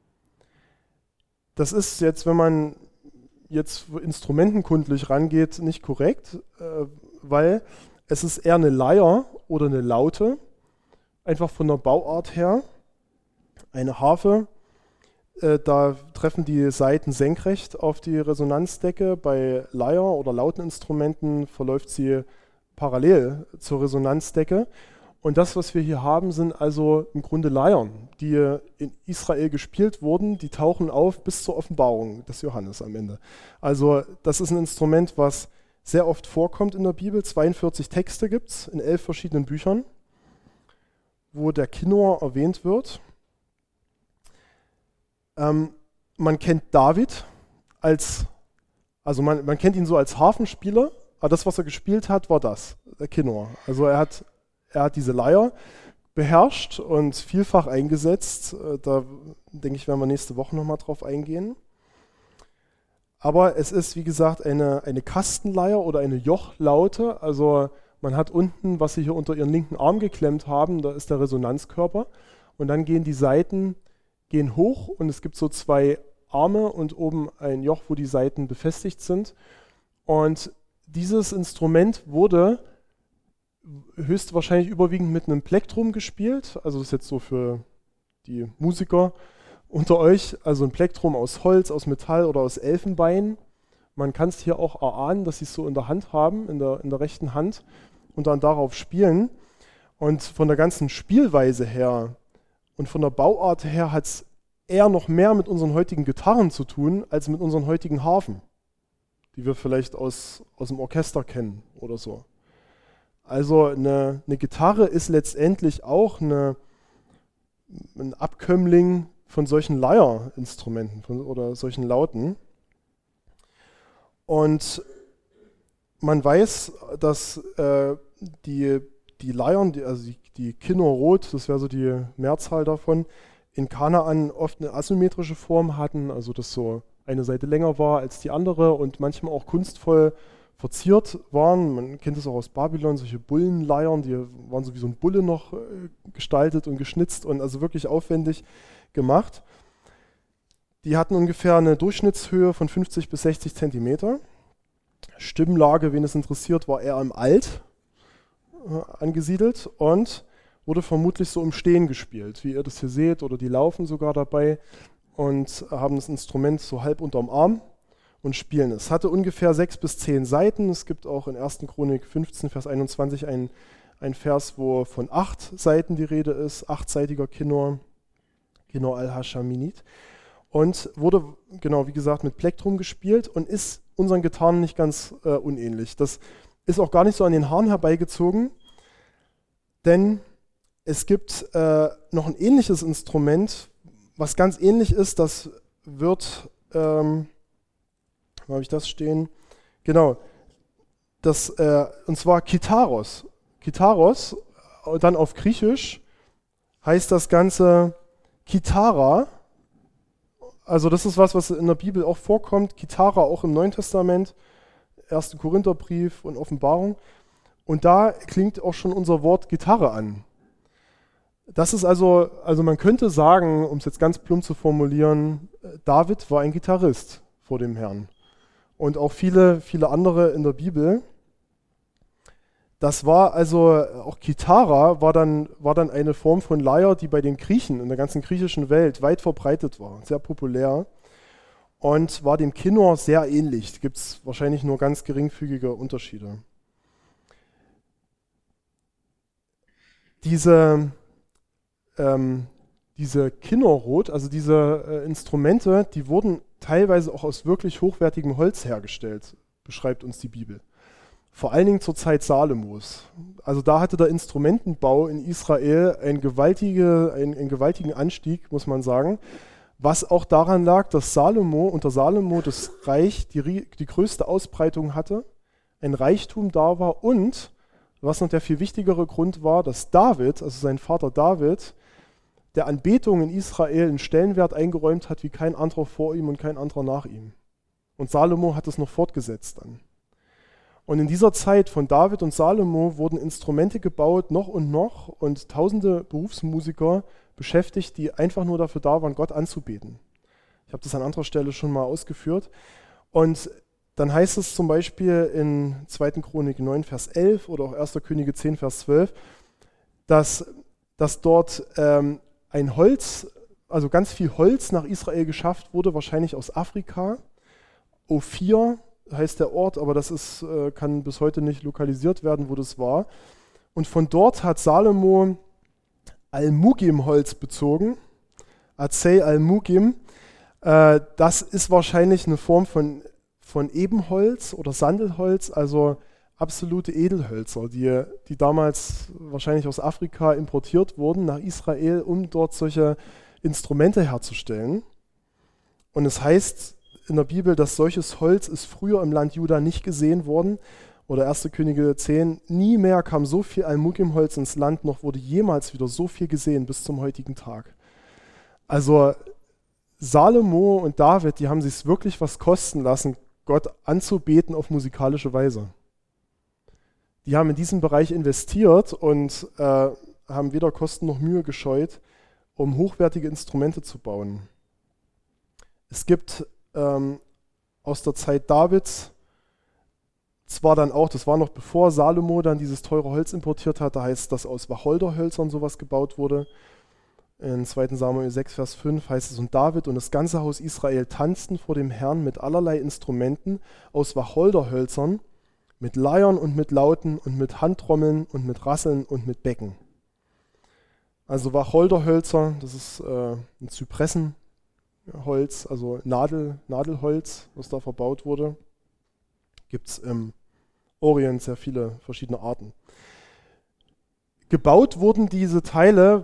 [SPEAKER 1] Das ist jetzt, wenn man jetzt instrumentenkundlich rangeht, nicht korrekt, äh, weil es ist eher eine Leier oder eine Laute, einfach von der Bauart her. Eine Harfe, äh, da treffen die Saiten senkrecht auf die Resonanzdecke. Bei Leier- oder Lauteninstrumenten verläuft sie parallel zur Resonanzdecke. Und das, was wir hier haben, sind also im Grunde Leiern, die in Israel gespielt wurden, die tauchen auf bis zur Offenbarung des Johannes am Ende. Also das ist ein Instrument, was sehr oft vorkommt in der Bibel. zweiundvierzig Texte gibt es in elf verschiedenen Büchern, wo der Kinnor erwähnt wird. Ähm, man kennt David als, also man, man kennt ihn so als Harfenspieler, aber das, was er gespielt hat, war das, der Kinnor. Also er hat Er hat diese Leier beherrscht und vielfach eingesetzt. Da denke ich, werden wir nächste Woche nochmal drauf eingehen. Aber es ist, wie gesagt, eine, eine Kastenleier oder eine Jochlaute. Also man hat unten, was sie hier unter ihren linken Arm geklemmt haben, da ist der Resonanzkörper. Und dann gehen die Saiten gehen hoch und es gibt so zwei Arme und oben ein Joch, wo die Saiten befestigt sind. Und dieses Instrument wurde höchstwahrscheinlich überwiegend mit einem Plektrum gespielt. Also das ist jetzt so für die Musiker unter euch, also ein Plektrum aus Holz, aus Metall oder aus Elfenbein. Man kann es hier auch erahnen, dass sie es so in der Hand haben, in der, in der rechten Hand und dann darauf spielen. Und von der ganzen Spielweise her und von der Bauart her hat es eher noch mehr mit unseren heutigen Gitarren zu tun, als mit unseren heutigen Harfen, die wir vielleicht aus, aus dem Orchester kennen oder so. Also eine, eine Gitarre ist letztendlich auch eine, ein Abkömmling von solchen Leierinstrumenten von, oder solchen Lauten. Und man weiß, dass äh, die, die Leiern, die, also die, die Kinnerrot, das wäre so die Mehrzahl davon, in Kanaan oft eine asymmetrische Form hatten, also dass so eine Seite länger war als die andere und manchmal auch kunstvoll verziert waren. Man kennt es auch aus Babylon, solche Bullenleiern, die waren so wie so ein Bulle noch äh, gestaltet und geschnitzt und also wirklich aufwendig gemacht. Die hatten ungefähr eine Durchschnittshöhe von fünfzig bis sechzig Zentimeter. Stimmlage, wen es interessiert, war eher im Alt äh, angesiedelt und wurde vermutlich so im Stehen gespielt, wie ihr das hier seht, oder die laufen sogar dabei und haben das Instrument so halb unterm Arm und spielen es. Es hatte ungefähr sechs bis zehn Seiten. Es gibt auch in erster Chronik fünfzehn, Vers einundzwanzig ein, ein Vers, wo von acht Seiten die Rede ist, achtseitiger Kinnor, Kinnor al-Hashaminit. Und wurde, genau wie gesagt, mit Plektrum gespielt und ist unseren Gitarren nicht ganz äh, unähnlich. Das ist auch gar nicht so an den Haaren herbeigezogen, denn es gibt äh, noch ein ähnliches Instrument, was ganz ähnlich ist. Das wird, ähm, wo habe ich das stehen? Genau, das, äh, und zwar Kitaros. Kitaros, dann auf Griechisch, heißt das Ganze Kitara. Also das ist was, was in der Bibel auch vorkommt. Kitara auch im Neuen Testament, erster Korintherbrief und Offenbarung. Und da klingt auch schon unser Wort Gitarre an. Das ist also, also man könnte sagen, um es jetzt ganz plump zu formulieren, David war ein Gitarrist vor dem Herrn. Und auch viele, viele andere in der Bibel. Das war also, auch Kitara war dann, war dann eine Form von Leier, die bei den Griechen in der ganzen griechischen Welt weit verbreitet war, sehr populär und war dem Kinnor sehr ähnlich. Gibt es wahrscheinlich nur ganz geringfügige Unterschiede. Diese Ähm, diese Kinnerrot, also diese äh, Instrumente, die wurden teilweise auch aus wirklich hochwertigem Holz hergestellt, beschreibt uns die Bibel. Vor allen Dingen zur Zeit Salomos. Also da hatte der Instrumentenbau in Israel einen, gewaltige, einen, einen gewaltigen Anstieg, muss man sagen, was auch daran lag, dass Salomo, unter Salomo das Reich die, die größte Ausbreitung hatte, ein Reichtum da war und, was noch der viel wichtigere Grund war, dass David, also sein Vater David, der Anbetung in Israel einen Stellenwert eingeräumt hat wie kein anderer vor ihm und kein anderer nach ihm. Und Salomo hat es noch fortgesetzt dann. Und in dieser Zeit von David und Salomo wurden Instrumente gebaut, noch und noch, und tausende Berufsmusiker beschäftigt, die einfach nur dafür da waren, Gott anzubeten. Ich habe das an anderer Stelle schon mal ausgeführt. Und dann heißt es zum Beispiel in zweiter Chronik neun, Vers elf oder auch erster Könige zehn, Vers zwölf, dass, dass dort ähm, ein Holz, also ganz viel Holz nach Israel geschafft wurde, wahrscheinlich aus Afrika. Ophir heißt der Ort, aber das ist, äh, kann bis heute nicht lokalisiert werden, wo das war. Und von dort hat Salomo Al-Mugim-Holz bezogen, Azei Al-Mugim. Äh, das ist wahrscheinlich eine Form von, von Ebenholz oder Sandelholz, also absolute Edelhölzer, die, die damals wahrscheinlich aus Afrika importiert wurden nach Israel, um dort solche Instrumente herzustellen. Und es heißt in der Bibel, dass solches Holz ist früher im Land Juda nicht gesehen worden. Oder erster Könige zehn, nie mehr kam so viel Almugim-Holz ins Land, noch wurde jemals wieder so viel gesehen bis zum heutigen Tag. Also Salomo und David, die haben sich wirklich was kosten lassen, Gott anzubeten auf musikalische Weise. Die haben in diesen Bereich investiert und äh, haben weder Kosten noch Mühe gescheut, um hochwertige Instrumente zu bauen. Es gibt ähm, aus der Zeit Davids zwar dann auch, das war noch bevor Salomo dann dieses teure Holz importiert hat, da heißt, dass aus Wacholderhölzern sowas gebaut wurde. In zweiter Samuel sechs, Vers fünf heißt es, und David und das ganze Haus Israel tanzten vor dem Herrn mit allerlei Instrumenten aus Wacholderhölzern, mit Leiern und mit Lauten und mit Handtrommeln und mit Rasseln und mit Becken. Also Wacholderhölzer, das ist äh, ein Zypressenholz, also Nadel, Nadelholz, was da verbaut wurde. Gibt es im Orient sehr viele verschiedene Arten. Gebaut wurden diese Teile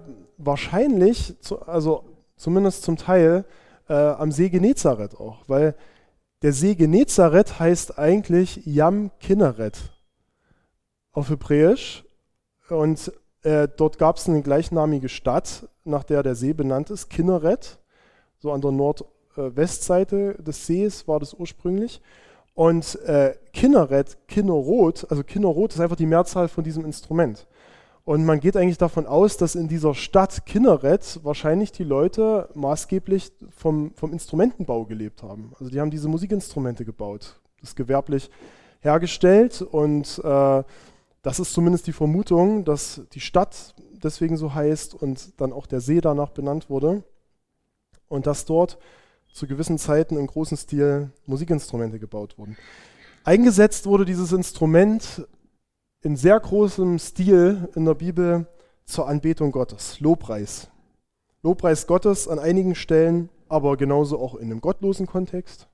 [SPEAKER 1] wahrscheinlich, zu, also zumindest zum Teil, äh, am See Genezareth auch, weil Der See Genezareth heißt eigentlich Yam Kinneret auf Hebräisch. Und äh, dort gab es eine gleichnamige Stadt, nach der der See benannt ist, Kinneret. So an der Nordwestseite des Sees war das ursprünglich. Und äh, Kinneret, Kinnerot, also Kinnerot ist einfach die Mehrzahl von diesem Instrument. Und man geht eigentlich davon aus, dass in dieser Stadt Kinneret wahrscheinlich die Leute maßgeblich vom, vom Instrumentenbau gelebt haben. Also die haben diese Musikinstrumente gebaut, das gewerblich hergestellt. Und äh, das ist zumindest die Vermutung, dass die Stadt deswegen so heißt und dann auch der See danach benannt wurde. Und dass dort zu gewissen Zeiten im großen Stil Musikinstrumente gebaut wurden. Eingesetzt wurde dieses Instrument in sehr großem Stil in der Bibel zur Anbetung Gottes, Lobpreis. Lobpreis Gottes an einigen Stellen, aber genauso auch in einem gottlosen Kontext.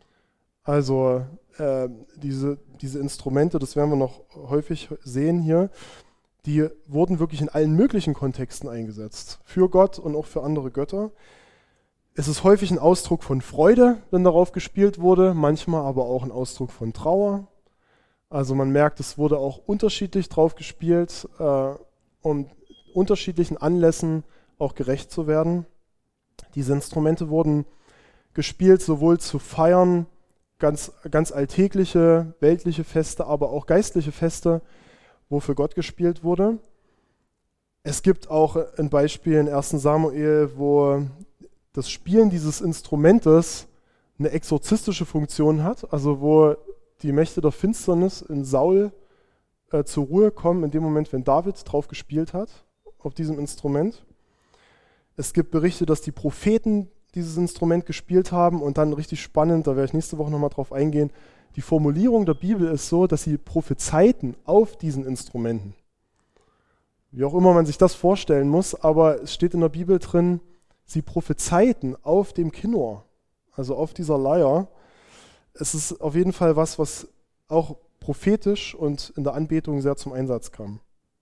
[SPEAKER 1] Also äh, diese, diese Instrumente, das werden wir noch häufig sehen hier, die wurden wirklich in allen möglichen Kontexten eingesetzt, für Gott und auch für andere Götter. Es ist häufig ein Ausdruck von Freude, wenn darauf gespielt wurde, manchmal aber auch ein Ausdruck von Trauer. Also man merkt, es wurde auch unterschiedlich drauf gespielt, äh, um unterschiedlichen Anlässen auch gerecht zu werden. Diese Instrumente wurden gespielt, sowohl zu Feiern, ganz, ganz alltägliche, weltliche Feste, aber auch geistliche Feste, wo für Gott gespielt wurde. Es gibt auch ein Beispiel in ersten Samuel, wo das Spielen dieses Instrumentes eine exorzistische Funktion hat, also wo die Mächte der Finsternis in Saul äh, zur Ruhe kommen, in dem Moment, wenn David drauf gespielt hat, auf diesem Instrument. Es gibt Berichte, dass die Propheten dieses Instrument gespielt haben und dann richtig spannend, da werde ich nächste Woche nochmal drauf eingehen, die Formulierung der Bibel ist so, dass sie prophezeiten auf diesen Instrumenten. Wie auch immer man sich das vorstellen muss, aber es steht in der Bibel drin, sie prophezeiten auf dem Kinnor, also auf dieser Leier. Es ist auf jeden Fall was, was auch prophetisch und in der Anbetung sehr zum Einsatz kam.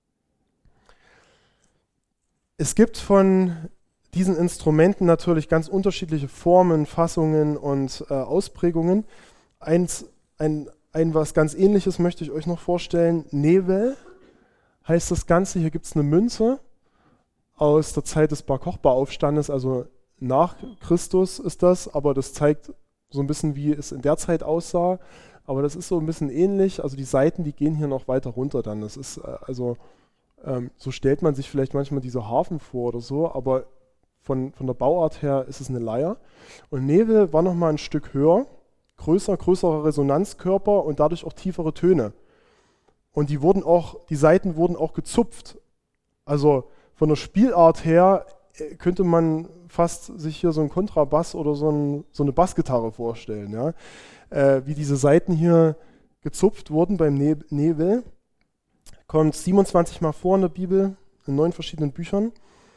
[SPEAKER 1] Es gibt von diesen Instrumenten natürlich ganz unterschiedliche Formen, Fassungen und äh, Ausprägungen. Eins, ein, ein was ganz Ähnliches möchte ich euch noch vorstellen. Nevel heißt das Ganze. Hier gibt es eine Münze aus der Zeit des Bar Kochba-Aufstandes, also nach Christus ist das, aber das zeigt so ein bisschen, wie es in der Zeit aussah. Aber das ist so ein bisschen ähnlich. Also die Seiten, die gehen hier noch weiter runter dann. Das ist äh, also, ähm, so stellt man sich vielleicht manchmal diese Harfen vor oder so, aber von, von der Bauart her ist es eine Leier. Und Nevel war nochmal ein Stück höher, größer, größerer Resonanzkörper und dadurch auch tiefere Töne. Und die wurden auch, die Saiten wurden auch gezupft. Also von der Spielart her könnte man fast sich hier so einen Kontrabass oder so, ein, so eine Bassgitarre vorstellen, ja? äh, wie diese Saiten hier gezupft wurden beim ne- Nevel. Kommt siebenundzwanzig Mal vor in der Bibel, in neun verschiedenen Büchern.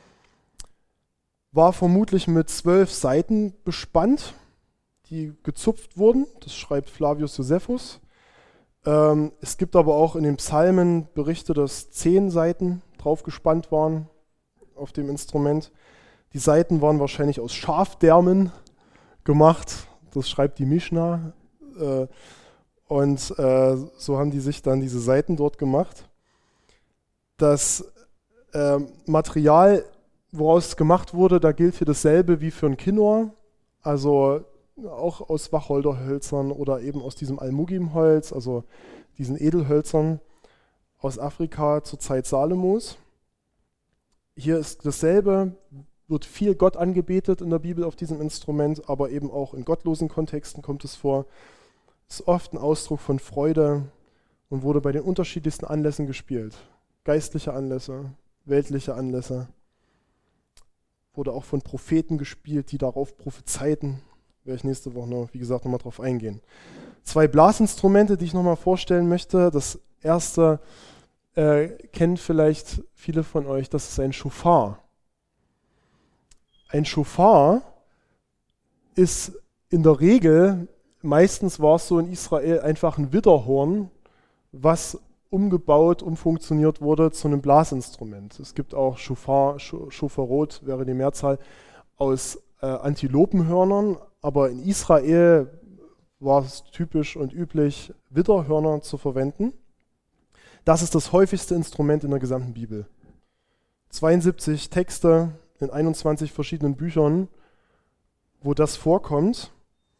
[SPEAKER 1] War vermutlich mit zwölf Saiten bespannt, die gezupft wurden. Das schreibt Flavius Josephus. Ähm, es gibt aber auch in den Psalmen Berichte, dass zehn Saiten drauf gespannt waren auf dem Instrument. Die Saiten waren wahrscheinlich aus Schafdärmen gemacht. Das schreibt die Mischna. Äh, und äh, so haben die sich dann diese Saiten dort gemacht. Das äh, Material, woraus es gemacht wurde, da gilt hier dasselbe wie für ein Kinnor. Also auch aus Wacholderhölzern oder eben aus diesem Almugimholz, also diesen Edelhölzern aus Afrika zur Zeit Salomos. Hier ist dasselbe, wird viel Gott angebetet in der Bibel auf diesem Instrument, aber eben auch in gottlosen Kontexten kommt es vor. Es ist oft ein Ausdruck von Freude und wurde bei den unterschiedlichsten Anlässen gespielt. Geistliche Anlässe, weltliche Anlässe. Wurde auch von Propheten gespielt, die darauf prophezeiten. Werde ich nächste Woche noch, wie gesagt, nochmal drauf eingehen. Zwei Blasinstrumente, die ich nochmal vorstellen möchte. Das erste äh, kennen vielleicht viele von euch, das ist ein Schofar. Ein Schofar ist in der Regel, meistens war es so in Israel, einfach ein Widderhorn, was umgebaut, umfunktioniert wurde zu einem Blasinstrument. Es gibt auch Schofar, Schofarot wäre die Mehrzahl, aus äh, Antilopenhörnern, aber in Israel war es typisch und üblich, Widderhörner zu verwenden. Das ist das häufigste Instrument in der gesamten Bibel. zweiundsiebzig Texte in einundzwanzig verschiedenen Büchern, wo das vorkommt.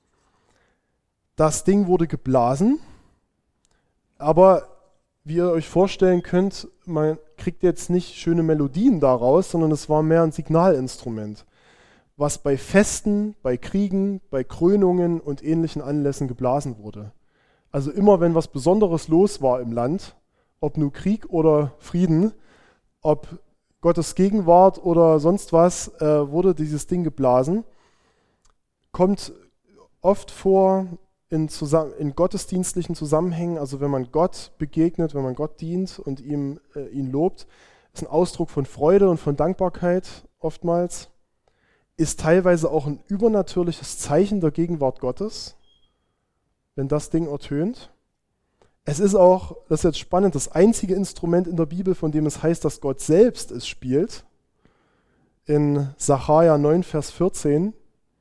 [SPEAKER 1] Das Ding wurde geblasen, aber wie ihr euch vorstellen könnt, man kriegt jetzt nicht schöne Melodien daraus, sondern es war mehr ein Signalinstrument, was bei Festen, bei Kriegen, bei Krönungen und ähnlichen Anlässen geblasen wurde. Also immer, wenn was Besonderes los war im Land, ob nur Krieg oder Frieden, ob Gottes Gegenwart oder sonst was, äh, wurde dieses Ding geblasen. Kommt oft vor in, zusammen, in gottesdienstlichen Zusammenhängen, also wenn man Gott begegnet, wenn man Gott dient und ihm, äh, ihn lobt, ist ein Ausdruck von Freude und von Dankbarkeit oftmals, ist teilweise auch ein übernatürliches Zeichen der Gegenwart Gottes, wenn das Ding ertönt. Es ist auch, das ist jetzt spannend, das einzige Instrument in der Bibel, von dem es heißt, dass Gott selbst es spielt. In Sacharja neun, Vers vierzehn,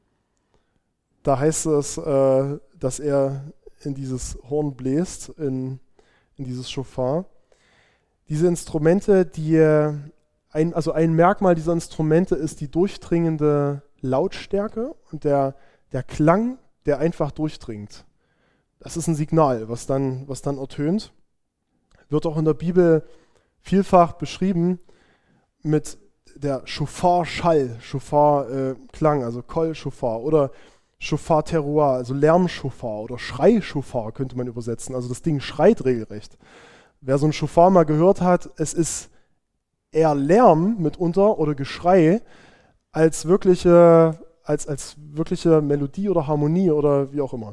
[SPEAKER 1] da heißt es, äh, dass er in dieses Horn bläst, in, in dieses Schofar. Diese Instrumente, die, ein, also ein Merkmal dieser Instrumente ist die durchdringende Lautstärke und der, der Klang, der einfach durchdringt. Das ist ein Signal, was dann, was dann ertönt. Wird auch in der Bibel vielfach beschrieben mit der Schofar-Schall, Schofar-Klang, also Kol-Schofar oder Schofar-Teruah, also Lärmschofar oder Schrei-Schofar könnte man übersetzen. Also das Ding schreit regelrecht. Wer so ein Schofar mal gehört hat, es ist eher Lärm mitunter oder Geschrei als wirkliche, als, als wirkliche Melodie oder Harmonie oder wie auch immer.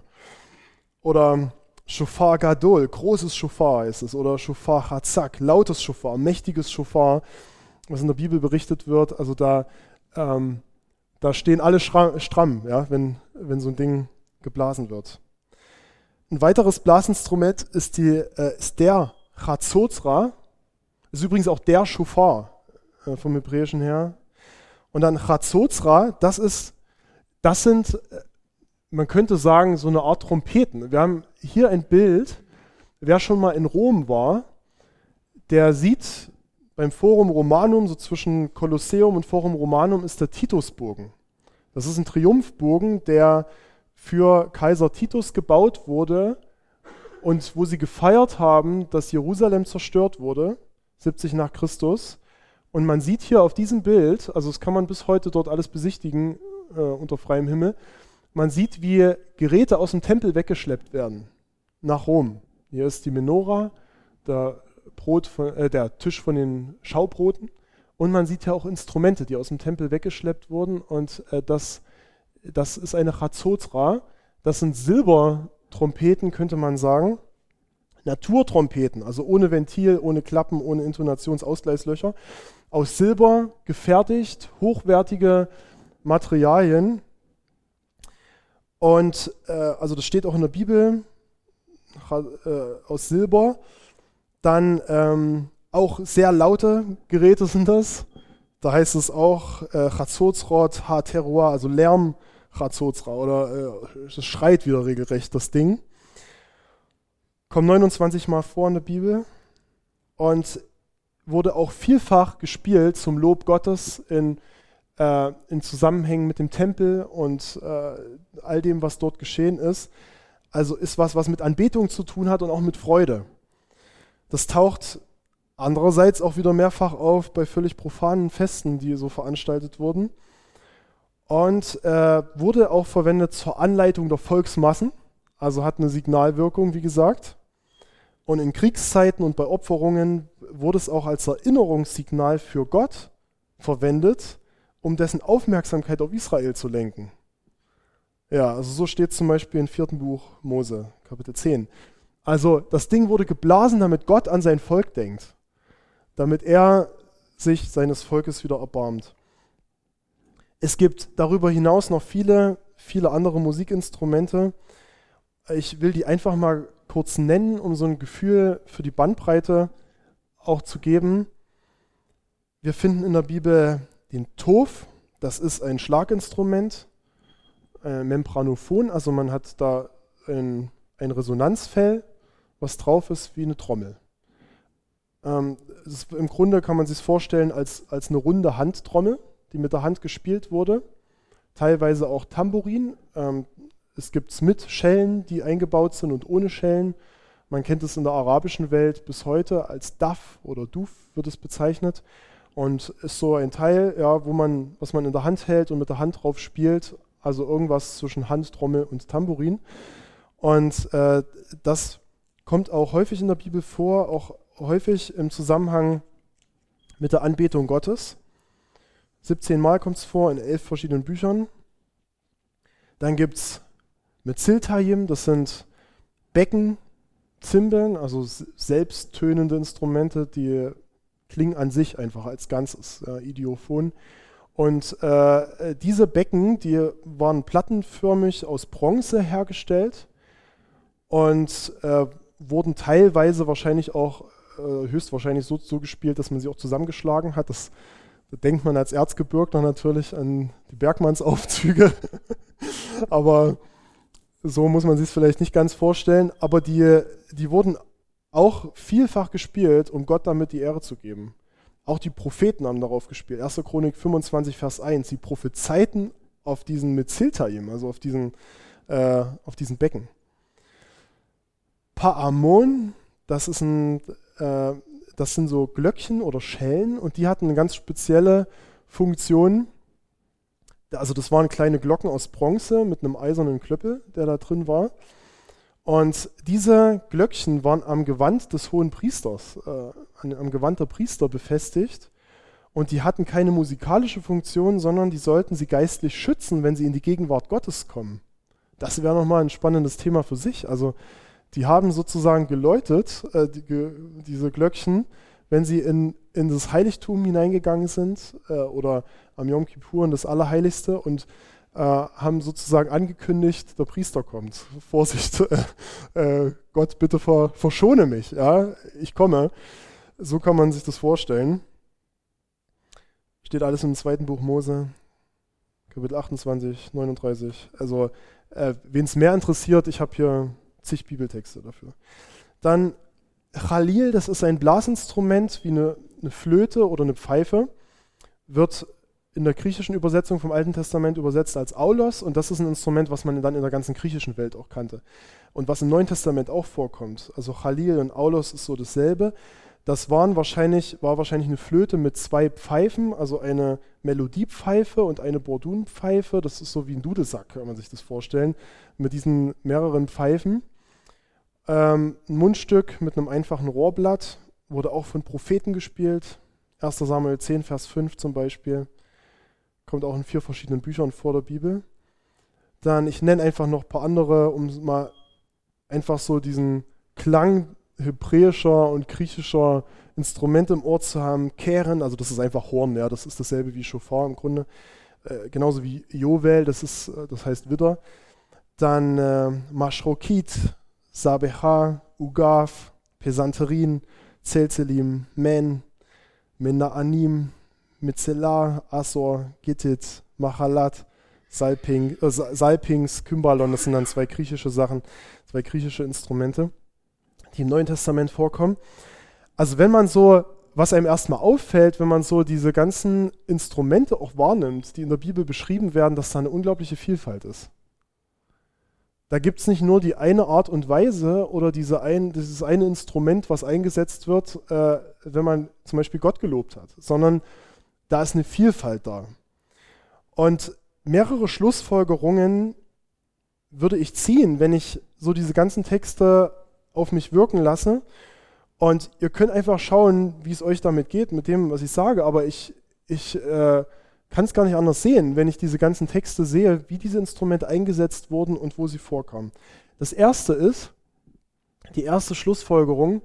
[SPEAKER 1] Oder Shofar Gadol, großes Shofar ist es, oder Shofar Chatzak, lautes Shofar, mächtiges Shofar, was in der Bibel berichtet wird. Also da, ähm, da stehen alle schra- stramm, ja, wenn, wenn so ein Ding geblasen wird. Ein weiteres Blasinstrument ist, die, äh, ist der Chatzozra, ist übrigens auch der Shofar äh, vom Hebräischen her. Und dann Chatzozra, das ist, das sind äh, man könnte sagen, so eine Art Trompeten. Wir haben hier ein Bild, wer schon mal in Rom war, der sieht beim Forum Romanum, so zwischen Kolosseum und Forum Romanum, ist der Titusbogen. Das ist ein Triumphbogen, der für Kaiser Titus gebaut wurde und wo sie gefeiert haben, dass Jerusalem zerstört wurde, siebzig nach Christus. Und man sieht hier auf diesem Bild, also das kann man bis heute dort alles besichtigen äh, unter freiem Himmel, man sieht, wie Geräte aus dem Tempel weggeschleppt werden nach Rom. Hier ist die Menora, der, Brot von, äh, der Tisch von den Schaubroten. Und man sieht ja auch Instrumente, die aus dem Tempel weggeschleppt wurden. Und äh, das, das ist eine Chatzozra. Das sind Silbertrompeten, könnte man sagen. Naturtrompeten, also ohne Ventil, ohne Klappen, ohne Intonationsausgleichslöcher. Aus Silber gefertigt, hochwertige Materialien. Und äh, also das steht auch in der Bibel, äh, aus Silber. Dann ähm, auch sehr laute Geräte sind das. Da heißt es auch äh, Chatzozrot, Ha-Teruah, also Lärm Chatzozra oder äh, das schreit wieder regelrecht, das Ding. Kommt neunundzwanzig Mal vor in der Bibel und wurde auch vielfach gespielt zum Lob Gottes in Äh, in Zusammenhängen mit dem Tempel und äh, all dem, was dort geschehen ist. Also ist was, was mit Anbetung zu tun hat und auch mit Freude. Das taucht andererseits auch wieder mehrfach auf bei völlig profanen Festen, die so veranstaltet wurden. Und äh, wurde auch verwendet zur Anleitung der Volksmassen, also hat eine Signalwirkung, wie gesagt. Und in Kriegszeiten und bei Opferungen wurde es auch als Erinnerungssignal für Gott verwendet, um dessen Aufmerksamkeit auf Israel zu lenken. Ja, also so steht zum Beispiel im vierten Buch Mose, Kapitel zehn. Also das Ding wurde geblasen, damit Gott an sein Volk denkt, damit er sich seines Volkes wieder erbarmt. Es gibt darüber hinaus noch viele, viele andere Musikinstrumente. Ich will die einfach mal kurz nennen, um so ein Gefühl für die Bandbreite auch zu geben. Wir finden in der Bibel den Tof, das ist ein Schlaginstrument, äh, Membranophon, also man hat da ein, ein Resonanzfell, was drauf ist wie eine Trommel. Ähm, das ist, im Grunde kann man sich vorstellen als, als eine runde Handtrommel, die mit der Hand gespielt wurde. Teilweise auch Tambourin. Ähm, es gibt es mit Schellen, die eingebaut sind und ohne Schellen. Man kennt es in der arabischen Welt bis heute als Daf oder Duf wird es bezeichnet. Und ist so ein Teil, ja, wo man, was man in der Hand hält und mit der Hand drauf spielt. Also irgendwas zwischen Handtrommel und Tambourin. Und äh, das kommt auch häufig in der Bibel vor, auch häufig im Zusammenhang mit der Anbetung Gottes. siebzehn Mal kommt es vor in elf verschiedenen Büchern. Dann gibt es Meziltajim, das sind Becken, Zimbeln, also selbsttönende Instrumente, die klingen an sich einfach als Ganzes, äh, Idiophon. Und äh, diese Becken, die waren plattenförmig aus Bronze hergestellt und äh, wurden teilweise wahrscheinlich auch, äh, höchstwahrscheinlich so, so gespielt, dass man sie auch zusammengeschlagen hat. Das Da denkt man als Erzgebirgler natürlich an die Bergmannsaufzüge, aber so muss man sich es vielleicht nicht ganz vorstellen. Aber die, die wurden auch vielfach gespielt, um Gott damit die Ehre zu geben. Auch die Propheten haben darauf gespielt. erste Chronik fünfundzwanzig, Vers eins. Sie prophezeiten auf diesen Meziltajim, also auf diesen, äh, auf diesen Becken. Pa'amon, das ist ein... Äh, Das sind so Glöckchen oder Schellen und die hatten eine ganz spezielle Funktion. Also das waren kleine Glocken aus Bronze mit einem eisernen Klöppel, der da drin war. Und diese Glöckchen waren am Gewand des hohen Priesters, äh, am Gewand der Priester befestigt. Und die hatten keine musikalische Funktion, sondern die sollten sie geistlich schützen, wenn sie in die Gegenwart Gottes kommen. Das wäre nochmal ein spannendes Thema für sich. Also die haben sozusagen geläutet, äh, die, ge, diese Glöckchen, wenn sie in, in das Heiligtum hineingegangen sind äh, oder am Yom Kippur in das Allerheiligste und äh, haben sozusagen angekündigt, der Priester kommt. Vorsicht, äh, äh, Gott, bitte ver, verschone mich, ja, ich komme. So kann man sich das vorstellen. Steht alles im zweiten Buch Mose, Kapitel achtundzwanzig, neununddreißig. Also, äh, wen es mehr interessiert, ich habe hier zig Bibeltexte dafür. Dann Chalil, das ist ein Blasinstrument wie eine, eine Flöte oder eine Pfeife, wird in der griechischen Übersetzung vom Alten Testament übersetzt als Aulos und das ist ein Instrument, was man dann in der ganzen griechischen Welt auch kannte und was im Neuen Testament auch vorkommt. Also Chalil und Aulos ist so dasselbe. Das waren wahrscheinlich, war wahrscheinlich eine Flöte mit zwei Pfeifen, also eine Melodiepfeife und eine Bordunpfeife. Das ist so wie ein Dudelsack, kann man sich das vorstellen, mit diesen mehreren Pfeifen. Ähm, ein Mundstück mit einem einfachen Rohrblatt, wurde auch von Propheten gespielt. erster Samuel zehn, Vers fünf zum Beispiel. Kommt auch in vier verschiedenen Büchern vor der Bibel. Dann, ich nenne einfach noch ein paar andere, um mal einfach so diesen Klang hebräischer und griechischer Instrumente im Ohr zu haben. Keren, also das ist einfach Horn, ja, das ist dasselbe wie Shofar im Grunde. Äh, genauso wie Jovel, das ist, das heißt Widder. Dann äh, Mashrokit, Sabecha, Ugaf, Pesanterin, Zelzelim, Men, Menaanim, Mitzelah, Assor, Gittit, Machalat, Salping, äh, Salpings, Kymbalon, das sind dann zwei griechische Sachen, zwei griechische Instrumente, die im Neuen Testament vorkommen. Also wenn man so, was einem erstmal auffällt, wenn man so diese ganzen Instrumente auch wahrnimmt, die in der Bibel beschrieben werden, dass da eine unglaubliche Vielfalt ist. Da gibt es nicht nur die eine Art und Weise oder diese ein, dieses eine Instrument, was eingesetzt wird, äh, wenn man zum Beispiel Gott gelobt hat, sondern da ist eine Vielfalt da. Und mehrere Schlussfolgerungen würde ich ziehen, wenn ich so diese ganzen Texte auf mich wirken lasse. Und ihr könnt einfach schauen, wie es euch damit geht, mit dem, was ich sage. Aber ich, ich äh, kann es gar nicht anders sehen, wenn ich diese ganzen Texte sehe, wie diese Instrumente eingesetzt wurden und wo sie vorkamen. Das erste ist, die erste Schlussfolgerung,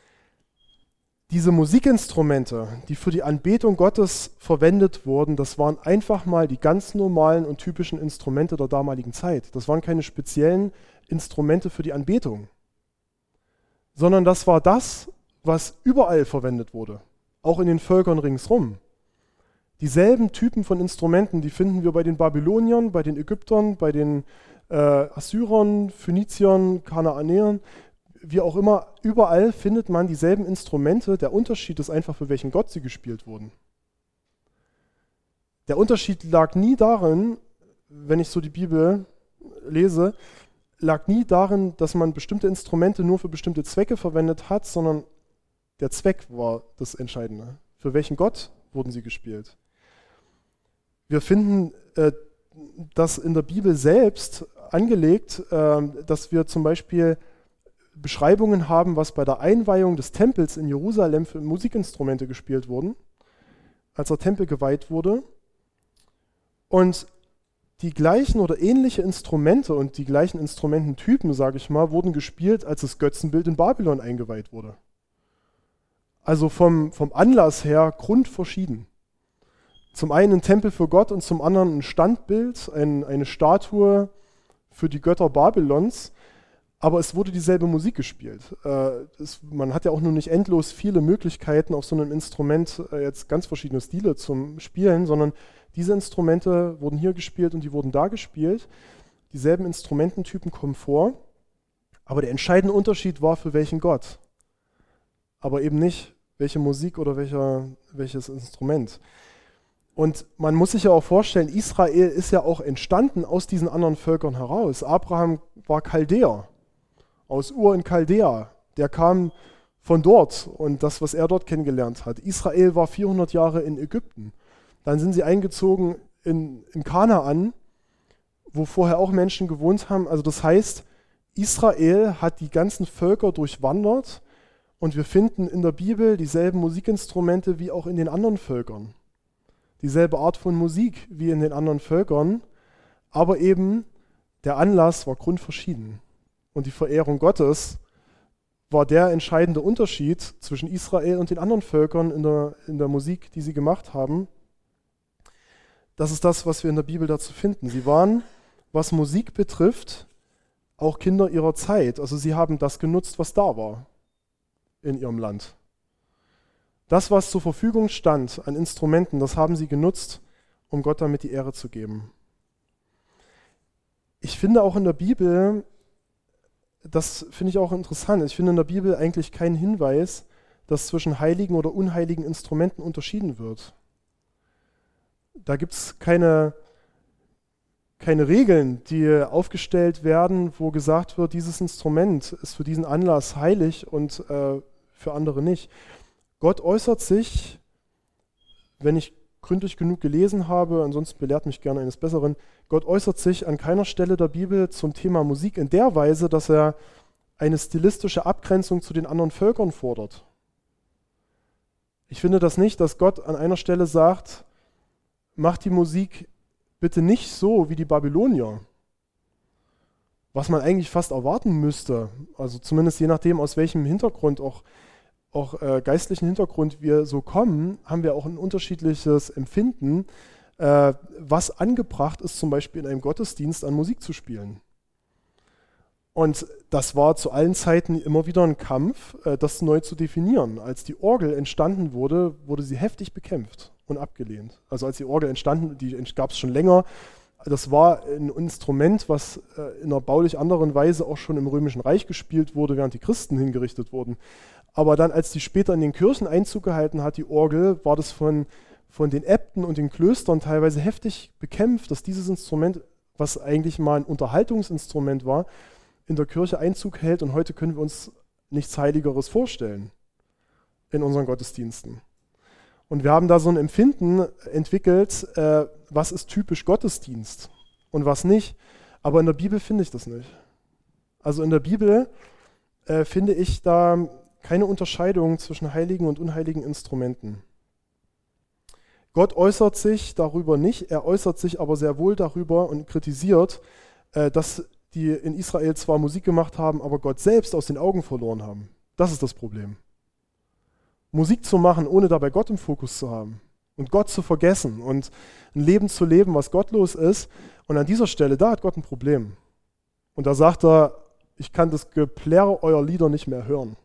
[SPEAKER 1] diese Musikinstrumente, die für die Anbetung Gottes verwendet wurden, das waren einfach mal die ganz normalen und typischen Instrumente der damaligen Zeit. Das waren keine speziellen Instrumente für die Anbetung, sondern das war das, was überall verwendet wurde, auch in den Völkern ringsrum. Dieselben Typen von Instrumenten, die finden wir bei den Babyloniern, bei den Ägyptern, bei den äh, Assyrern, Phöniziern, Kanaanäern, wie auch immer, überall findet man dieselben Instrumente. Der Unterschied ist einfach, für welchen Gott sie gespielt wurden. Der Unterschied lag nie darin, wenn ich so die Bibel lese, lag nie darin, dass man bestimmte Instrumente nur für bestimmte Zwecke verwendet hat, sondern der Zweck war das Entscheidende. Für welchen Gott wurden sie gespielt? Wir finden äh, das in der Bibel selbst angelegt, äh, dass wir zum Beispiel Beschreibungen haben, was bei der Einweihung des Tempels in Jerusalem für Musikinstrumente gespielt wurden, als der Tempel geweiht wurde. Und die gleichen oder ähnliche Instrumente und die gleichen Instrumententypen, sage ich mal, wurden gespielt, als das Götzenbild in Babylon eingeweiht wurde. Also vom, vom Anlass her grundverschieden. Zum einen ein Tempel für Gott und zum anderen ein Standbild, ein, eine Statue für die Götter Babylons. Aber es wurde dieselbe Musik gespielt. Äh, es, man hat ja auch nur nicht endlos viele Möglichkeiten, auf so einem Instrument äh, jetzt ganz verschiedene Stile zum Spielen, sondern diese Instrumente wurden hier gespielt und die wurden da gespielt. Dieselben Instrumententypen kommen vor, aber der entscheidende Unterschied war, für welchen Gott. Aber eben nicht, welche Musik oder welcher, welches Instrument. Und man muss sich ja auch vorstellen, Israel ist ja auch entstanden aus diesen anderen Völkern heraus. Abraham war Chaldäer, aus Ur in Chaldea. Der kam von dort und das, was er dort kennengelernt hat. Israel war vierhundert Jahre in Ägypten. Dann sind sie eingezogen in, in Kanaan, wo vorher auch Menschen gewohnt haben. Also das heißt, Israel hat die ganzen Völker durchwandert und wir finden in der Bibel dieselben Musikinstrumente wie auch in den anderen Völkern. Dieselbe Art von Musik wie in den anderen Völkern, aber eben der Anlass war grundverschieden. Und die Verehrung Gottes war der entscheidende Unterschied zwischen Israel und den anderen Völkern in der, in der Musik, die sie gemacht haben. Das ist das, was wir in der Bibel dazu finden. Sie waren, was Musik betrifft, auch Kinder ihrer Zeit. Also sie haben das genutzt, was da war in ihrem Land. Das, was zur Verfügung stand an Instrumenten, das haben sie genutzt, um Gott damit die Ehre zu geben. Ich finde auch in der Bibel, das finde ich auch interessant, ich finde in der Bibel eigentlich keinen Hinweis, dass zwischen heiligen oder unheiligen Instrumenten unterschieden wird. Da gibt es keine, keine Regeln, die aufgestellt werden, wo gesagt wird, dieses Instrument ist für diesen Anlass heilig und äh, für andere nicht. Gott äußert sich, wenn ich gründlich genug gelesen habe, ansonsten belehrt mich gerne eines Besseren, Gott äußert sich an keiner Stelle der Bibel zum Thema Musik in der Weise, dass er eine stilistische Abgrenzung zu den anderen Völkern fordert. Ich finde das nicht, dass Gott an einer Stelle sagt, macht die Musik bitte nicht so wie die Babylonier. Was man eigentlich fast erwarten müsste, also zumindest je nachdem, aus welchem Hintergrund, auch, auch äh, geistlichen Hintergrund wir so kommen, haben wir auch ein unterschiedliches Empfinden, äh, was angebracht ist, zum Beispiel in einem Gottesdienst an Musik zu spielen. Und das war zu allen Zeiten immer wieder ein Kampf, äh, das neu zu definieren. Als die Orgel entstanden wurde, wurde sie heftig bekämpft und abgelehnt. Also als die Orgel entstanden, die gab es schon länger, das war ein Instrument, was äh, in einer baulich anderen Weise auch schon im Römischen Reich gespielt wurde, während die Christen hingerichtet wurden. Aber dann, als die später in den Kirchen Einzug gehalten hat, die Orgel, war das von, von den Äbten und den Klöstern teilweise heftig bekämpft, dass dieses Instrument, was eigentlich mal ein Unterhaltungsinstrument war, in der Kirche Einzug hält. Und heute können wir uns nichts Heiligeres vorstellen in unseren Gottesdiensten. Und wir haben da so ein Empfinden entwickelt, äh, was ist typisch Gottesdienst und was nicht. Aber in der Bibel finde ich das nicht. Also in der Bibel äh, finde ich da keine Unterscheidung zwischen heiligen und unheiligen Instrumenten. Gott äußert sich darüber nicht, er äußert sich aber sehr wohl darüber und kritisiert, äh, dass die in Israel zwar Musik gemacht haben, aber Gott selbst aus den Augen verloren haben. Das ist das Problem. Musik zu machen, ohne dabei Gott im Fokus zu haben und Gott zu vergessen und ein Leben zu leben, was gottlos ist. Und an dieser Stelle, da hat Gott ein Problem. Und da sagt er, ich kann das Geplärre eurer Lieder nicht mehr hören.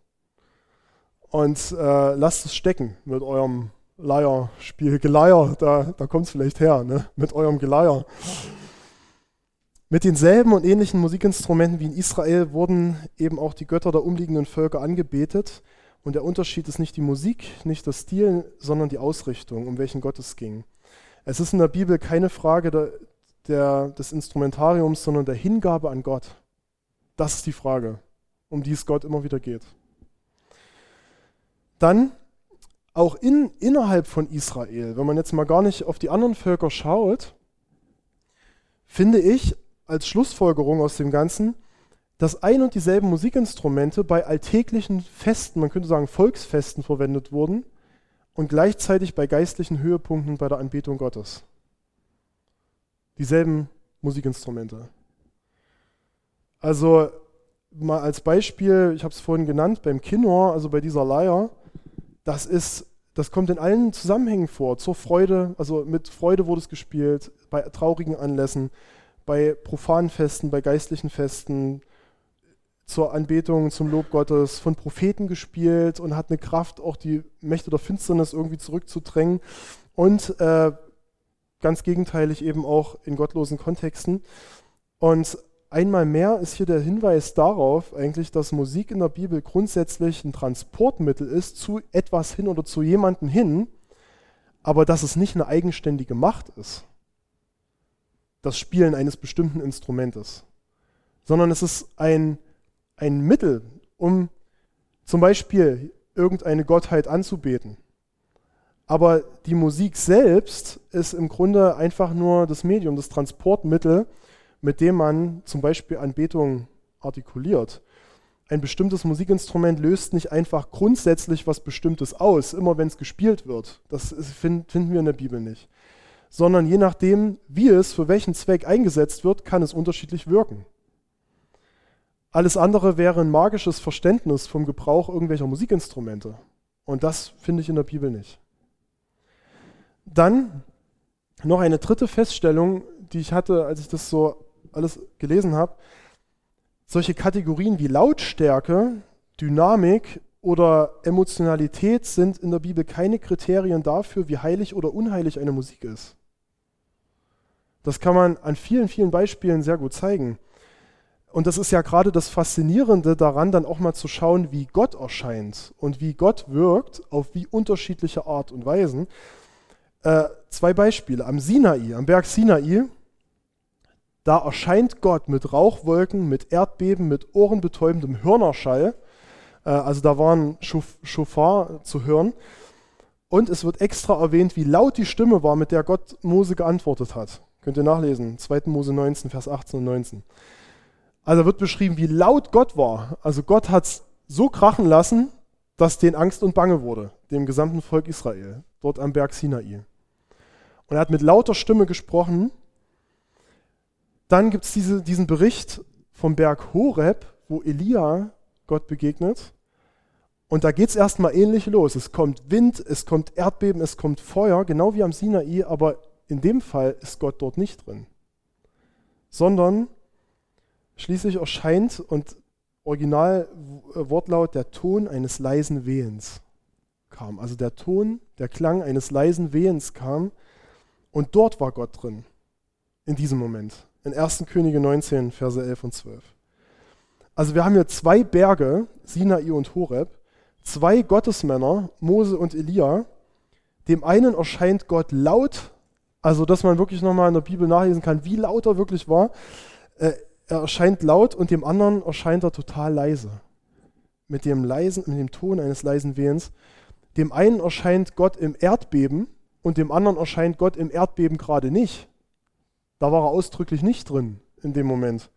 [SPEAKER 1] Und äh, lasst es stecken mit eurem Leierspiel. Geleier, da, da kommt es vielleicht her, ne? Mit eurem Geleier. Mit denselben und ähnlichen Musikinstrumenten wie in Israel wurden eben auch die Götter der umliegenden Völker angebetet. Und der Unterschied ist nicht die Musik, nicht der Stil, sondern die Ausrichtung, um welchen Gott es ging. Es ist in der Bibel keine Frage der, der, des Instrumentariums, sondern der Hingabe an Gott. Das ist die Frage, um die es Gott immer wieder geht. Dann auch in, innerhalb von Israel, wenn man jetzt mal gar nicht auf die anderen Völker schaut, finde ich als Schlussfolgerung aus dem Ganzen, dass ein und dieselben Musikinstrumente bei alltäglichen Festen, man könnte sagen Volksfesten, verwendet wurden und gleichzeitig bei geistlichen Höhepunkten bei der Anbetung Gottes. Dieselben Musikinstrumente. Also mal als Beispiel, ich habe es vorhin genannt, beim Kinnor, also bei dieser Leier, das ist, das kommt in allen Zusammenhängen vor. Zur Freude, also mit Freude wurde es gespielt, bei traurigen Anlässen, bei profanen Festen, bei geistlichen Festen, zur Anbetung, zum Lob Gottes, von Propheten gespielt und hat eine Kraft, auch die Mächte der Finsternis irgendwie zurückzudrängen und äh, ganz gegenteilig eben auch in gottlosen Kontexten. Und einmal mehr ist hier der Hinweis darauf eigentlich, dass Musik in der Bibel grundsätzlich ein Transportmittel ist zu etwas hin oder zu jemandem hin, aber dass es nicht eine eigenständige Macht ist, das Spielen eines bestimmten Instrumentes, sondern es ist ein, ein Mittel, um zum Beispiel irgendeine Gottheit anzubeten. Aber die Musik selbst ist im Grunde einfach nur das Medium, das Transportmittel, mit dem man zum Beispiel Anbetung artikuliert. Ein bestimmtes Musikinstrument löst nicht einfach grundsätzlich was Bestimmtes aus, immer wenn es gespielt wird. Das ist, find, finden wir in der Bibel nicht. Sondern je nachdem, wie es für welchen Zweck eingesetzt wird, kann es unterschiedlich wirken. Alles andere wäre ein magisches Verständnis vom Gebrauch irgendwelcher Musikinstrumente. Und das finde ich in der Bibel nicht. Dann noch eine dritte Feststellung, die ich hatte, als ich das so alles gelesen habe. Solche Kategorien wie Lautstärke, Dynamik oder Emotionalität sind in der Bibel keine Kriterien dafür, wie heilig oder unheilig eine Musik ist. Das kann man an vielen, vielen Beispielen sehr gut zeigen. Und das ist ja gerade das Faszinierende daran, dann auch mal zu schauen, wie Gott erscheint und wie Gott wirkt, auf wie unterschiedliche Art und Weisen. Äh, zwei Beispiele. Am Sinai, am Berg Sinai, da erscheint Gott mit Rauchwolken, mit Erdbeben, mit ohrenbetäubendem Hörnerschall. Äh, also da war ein Schuf- Schofar zu hören. Und es wird extra erwähnt, wie laut die Stimme war, mit der Gott Mose geantwortet hat. Könnt ihr nachlesen, zweiter Mose neunzehn, Vers achtzehn und neunzehn. Also wird beschrieben, wie laut Gott war. Also Gott hat es so krachen lassen, dass denen Angst und Bange wurde, dem gesamten Volk Israel, dort am Berg Sinai. Und er hat mit lauter Stimme gesprochen. Dann gibt es diese, diesen Bericht vom Berg Horeb, wo Elia Gott begegnet. Und da geht es erstmal ähnlich los. Es kommt Wind, es kommt Erdbeben, es kommt Feuer, genau wie am Sinai, aber in dem Fall ist Gott dort nicht drin. Sondern schließlich erscheint und Originalwortlaut der Ton eines leisen Wehens kam. Also der Ton, der Klang eines leisen Wehens kam und dort war Gott drin, in diesem Moment. In erster Könige neunzehn, Verse elf und zwölf. Also wir haben hier zwei Berge, Sinai und Horeb, zwei Gottesmänner, Mose und Elia. Dem einen erscheint Gott laut, also dass man wirklich nochmal in der Bibel nachlesen kann, wie laut er wirklich war. Äh, er erscheint laut und dem anderen erscheint er total leise. Mit dem, leisen, mit dem Ton eines leisen Wehens. Dem einen erscheint Gott im Erdbeben und dem anderen erscheint Gott im Erdbeben gerade nicht. Da war er ausdrücklich nicht drin in dem Moment.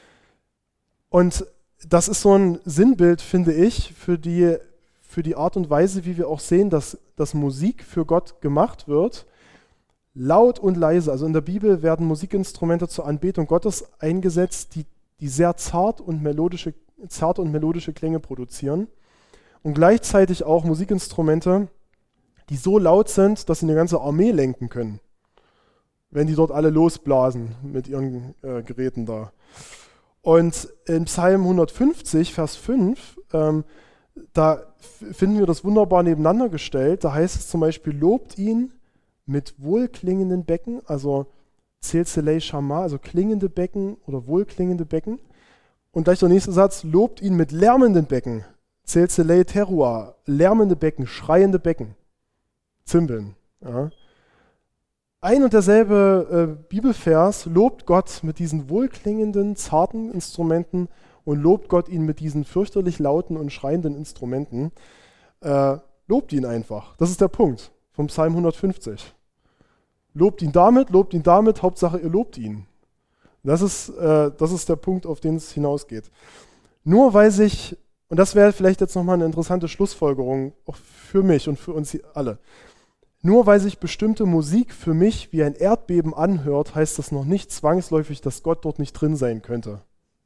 [SPEAKER 1] Und das ist so ein Sinnbild, finde ich, für die, für die Art und Weise, wie wir auch sehen, dass, dass Musik für Gott gemacht wird. Laut und leise. Also in der Bibel werden Musikinstrumente zur Anbetung Gottes eingesetzt, die, die sehr zart und melodische, zarte und melodische Klänge produzieren. Und gleichzeitig auch Musikinstrumente, die so laut sind, dass sie eine ganze Armee lenken können, wenn die dort alle losblasen mit ihren äh, Geräten da. Und in Psalm hundertfünfzig, Vers fünf, ähm, da f- finden wir das wunderbar nebeneinander gestellt. Da heißt es zum Beispiel, lobt ihn mit wohlklingenden Becken, also Tzelzelei Shama, also klingende Becken oder wohlklingende Becken. Und gleich der nächste Satz, lobt ihn mit lärmenden Becken. Tzelzelei Teruah, lärmende Becken, schreiende Becken. Zimbeln. Ja. Ein und derselbe äh, Bibelvers lobt Gott mit diesen wohlklingenden, zarten Instrumenten und lobt Gott ihn mit diesen fürchterlich lauten und schreienden Instrumenten. Äh, lobt ihn einfach. Das ist der Punkt vom Psalm hundertfünfzig. Lobt ihn damit, lobt ihn damit, Hauptsache ihr lobt ihn. Das ist, äh, das ist der Punkt, auf den es hinausgeht. Nur weil sich, und das wäre vielleicht jetzt nochmal eine interessante Schlussfolgerung, auch für mich und für uns alle, nur weil sich bestimmte Musik für mich wie ein Erdbeben anhört, heißt das noch nicht zwangsläufig, dass Gott dort nicht drin sein könnte.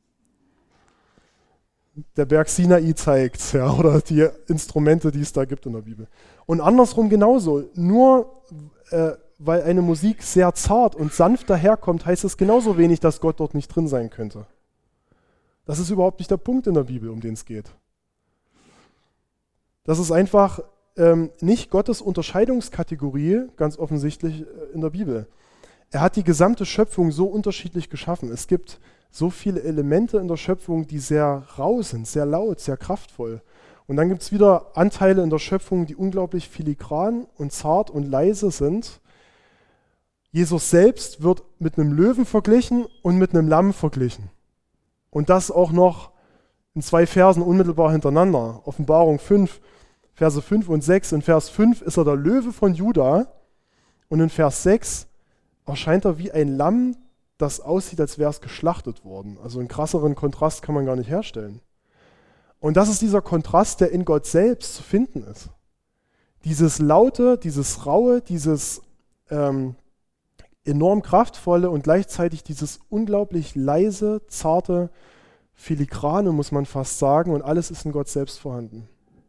[SPEAKER 1] Der Berg Sinai zeigt, ja, oder die Instrumente, die es da gibt in der Bibel. Und andersrum genauso. Nur äh, weil eine Musik sehr zart und sanft daherkommt, heißt es genauso wenig, dass Gott dort nicht drin sein könnte. Das ist überhaupt nicht der Punkt in der Bibel, um den es geht. Das ist einfach ähm, nicht Gottes Unterscheidungskategorie, ganz offensichtlich äh, in der Bibel. Er hat die gesamte Schöpfung so unterschiedlich geschaffen. Es gibt so viele Elemente in der Schöpfung, die sehr rau sind, sehr laut, sehr kraftvoll. Und dann gibt es wieder Anteile in der Schöpfung, die unglaublich filigran und zart und leise sind. Jesus selbst wird mit einem Löwen verglichen und mit einem Lamm verglichen. Und das auch noch in zwei Versen unmittelbar hintereinander. Offenbarung fünf, Verse fünf und sechs. In Vers fünf ist er der Löwe von Juda und in Vers sechs erscheint er wie ein Lamm, das aussieht, als wäre es geschlachtet worden. Also einen krasseren Kontrast kann man gar nicht herstellen. Und das ist dieser Kontrast, der in Gott selbst zu finden ist. Dieses Laute, dieses Raue, dieses ähm, enorm kraftvolle und gleichzeitig dieses unglaublich leise, zarte, filigrane, muss man fast sagen, und alles ist in Gott selbst vorhanden.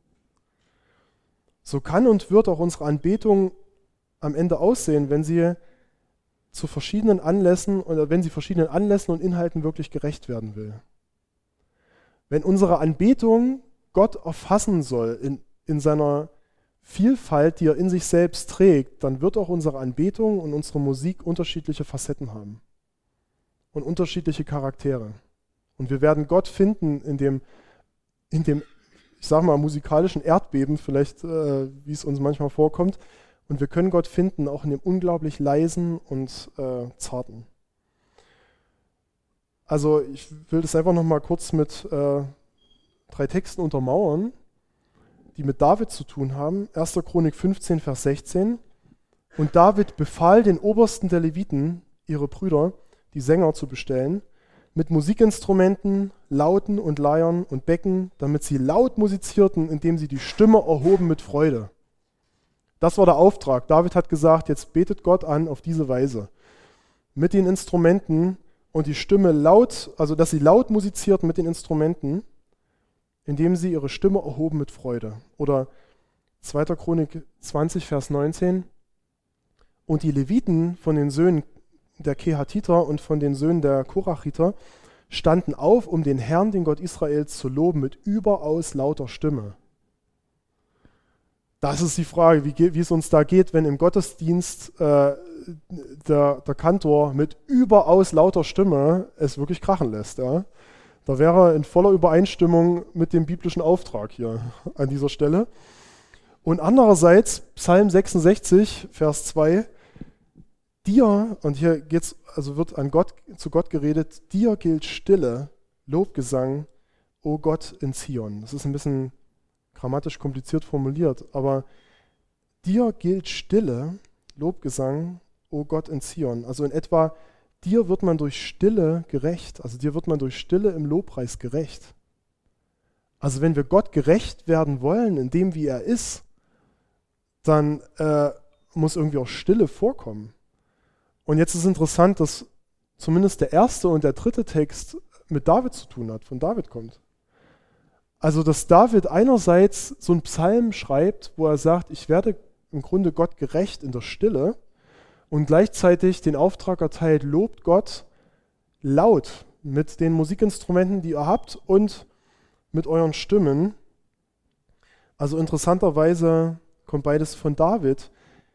[SPEAKER 1] So kann und wird auch unsere Anbetung am Ende aussehen, wenn sie zu verschiedenen Anlässen oder wenn sie verschiedenen Anlässen und Inhalten wirklich gerecht werden will. Wenn unsere Anbetung Gott erfassen soll in, in seiner Vielfalt, die er in sich selbst trägt, dann wird auch unsere Anbetung und unsere Musik unterschiedliche Facetten haben und unterschiedliche Charaktere. Und wir werden Gott finden in dem, in dem ich sage mal, musikalischen Erdbeben, vielleicht äh, wie es uns manchmal vorkommt. Und wir können Gott finden, auch in dem unglaublich leisen und äh, zarten. Also ich will das einfach noch mal kurz mit äh, drei Texten untermauern, die mit David zu tun haben. erster Chronik fünfzehn, Vers sechzehn. Und David befahl den Obersten der Leviten, ihre Brüder, die Sänger zu bestellen, mit Musikinstrumenten, Lauten und Leiern und Becken, damit sie laut musizierten, indem sie die Stimme erhoben mit Freude. Das war der Auftrag. David hat gesagt, jetzt betet Gott an auf diese Weise. Mit den Instrumenten und die Stimme laut, also dass sie laut musizierten mit den Instrumenten, indem sie ihre Stimme erhoben mit Freude. Oder zweiter Chronik zwanzig, Vers neunzehn. Und die Leviten von den Söhnen der Kehatiter und von den Söhnen der Korachiter standen auf, um den Herrn, den Gott Israels, zu loben mit überaus lauter Stimme. Das ist die Frage, wie, wie es uns da geht, wenn im Gottesdienst äh, der, der Kantor mit überaus lauter Stimme es wirklich krachen lässt. Ja? Da wäre er in voller Übereinstimmung mit dem biblischen Auftrag hier an dieser Stelle. Und andererseits, Psalm sechsundsechzig, Vers zwei, dir, und hier geht's, also wird an Gott, zu Gott geredet, dir gilt Stille, Lobgesang, o Gott in Zion. Das ist ein bisschen grammatisch kompliziert formuliert, aber dir gilt Stille, Lobgesang, o Gott in Zion. Also in etwa, dir wird man durch Stille gerecht, also dir wird man durch Stille im Lobpreis gerecht. Also wenn wir Gott gerecht werden wollen, in dem wie er ist, dann äh, muss irgendwie auch Stille vorkommen. Und jetzt ist interessant, dass zumindest der erste und der dritte Text mit David zu tun hat, von David kommt. Also dass David einerseits so einen Psalm schreibt, wo er sagt, ich werde im Grunde Gott gerecht in der Stille und gleichzeitig den Auftrag erteilt, lobt Gott laut mit den Musikinstrumenten, die ihr habt und mit euren Stimmen. Also interessanterweise kommt beides von David.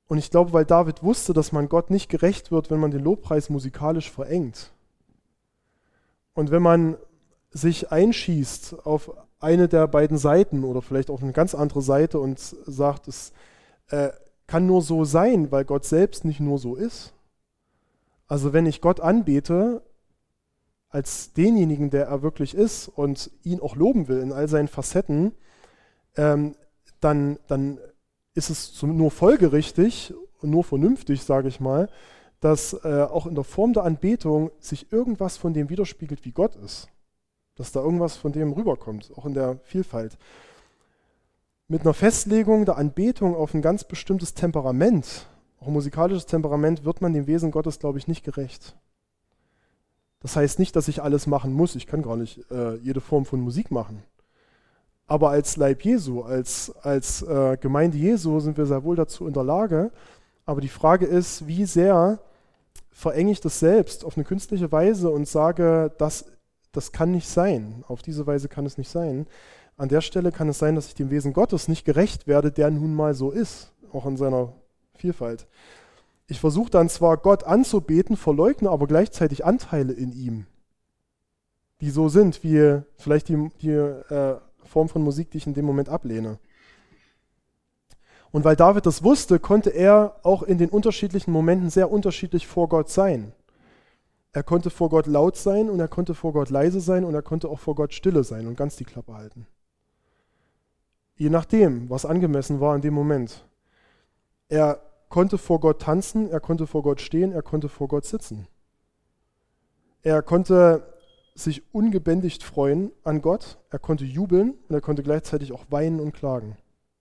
[SPEAKER 1] Und ich glaube, weil David wusste, dass man Gott nicht gerecht wird, wenn man den Lobpreis musikalisch verengt. Und wenn man sich einschießt auf eine der beiden Seiten oder vielleicht auf eine ganz andere Seite und sagt, es äh, kann nur so sein, weil Gott selbst nicht nur so ist. Also wenn ich Gott anbete als denjenigen, der er wirklich ist und ihn auch loben will in all seinen Facetten, ähm, dann, dann ist es so nur folgerichtig und nur vernünftig, sage ich mal, dass äh, auch in der Form der Anbetung sich irgendwas von dem widerspiegelt, wie Gott ist. Dass da irgendwas von dem rüberkommt, auch in der Vielfalt. Mit einer Festlegung der Anbetung auf ein ganz bestimmtes Temperament, auch ein musikalisches Temperament, wird man dem Wesen Gottes, glaube ich, nicht gerecht. Das heißt nicht, dass ich alles machen muss. Ich kann gar nicht äh, jede Form von Musik machen. Aber als Leib Jesu, als, als äh, Gemeinde Jesu sind wir sehr wohl dazu in der Lage. Aber die Frage ist, wie sehr verenge ich das selbst auf eine künstliche Weise und sage, das, das kann nicht sein. Auf diese Weise kann es nicht sein. An der Stelle kann es sein, dass ich dem Wesen Gottes nicht gerecht werde, der nun mal so ist, auch in seiner Vielfalt. Ich versuche dann zwar Gott anzubeten, verleugne aber gleichzeitig Anteile in ihm, die so sind, wie vielleicht die, die äh, Form von Musik, die ich in dem Moment ablehne. Und weil David das wusste, konnte er auch in den unterschiedlichen Momenten sehr unterschiedlich vor Gott sein. Er konnte vor Gott laut sein und er konnte vor Gott leise sein und er konnte auch vor Gott stille sein und ganz die Klappe halten. Je nachdem, was angemessen war in dem Moment. Er konnte vor Gott tanzen, er konnte vor Gott stehen, er konnte vor Gott sitzen. Er konnte sich ungebändigt freuen an Gott, er konnte jubeln und er konnte gleichzeitig auch weinen und klagen.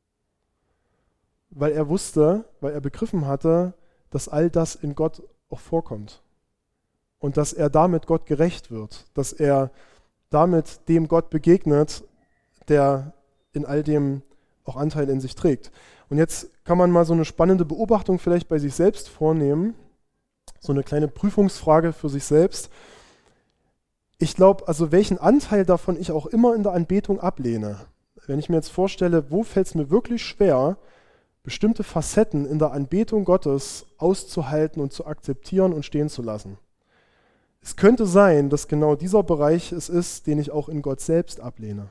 [SPEAKER 1] Weil er wusste, weil er begriffen hatte, dass all das in Gott auch vorkommt. Und dass er damit Gott gerecht wird, dass er damit dem Gott begegnet, der in all dem auch Anteil in sich trägt. Und jetzt kann man mal so eine spannende Beobachtung vielleicht bei sich selbst vornehmen, so eine kleine Prüfungsfrage für sich selbst. Ich glaube, also welchen Anteil davon ich auch immer in der Anbetung ablehne. Wenn ich mir jetzt vorstelle, wo fällt es mir wirklich schwer, bestimmte Facetten in der Anbetung Gottes auszuhalten und zu akzeptieren und stehen zu lassen. Es könnte sein, dass genau dieser Bereich es ist, den ich auch in Gott selbst ablehne.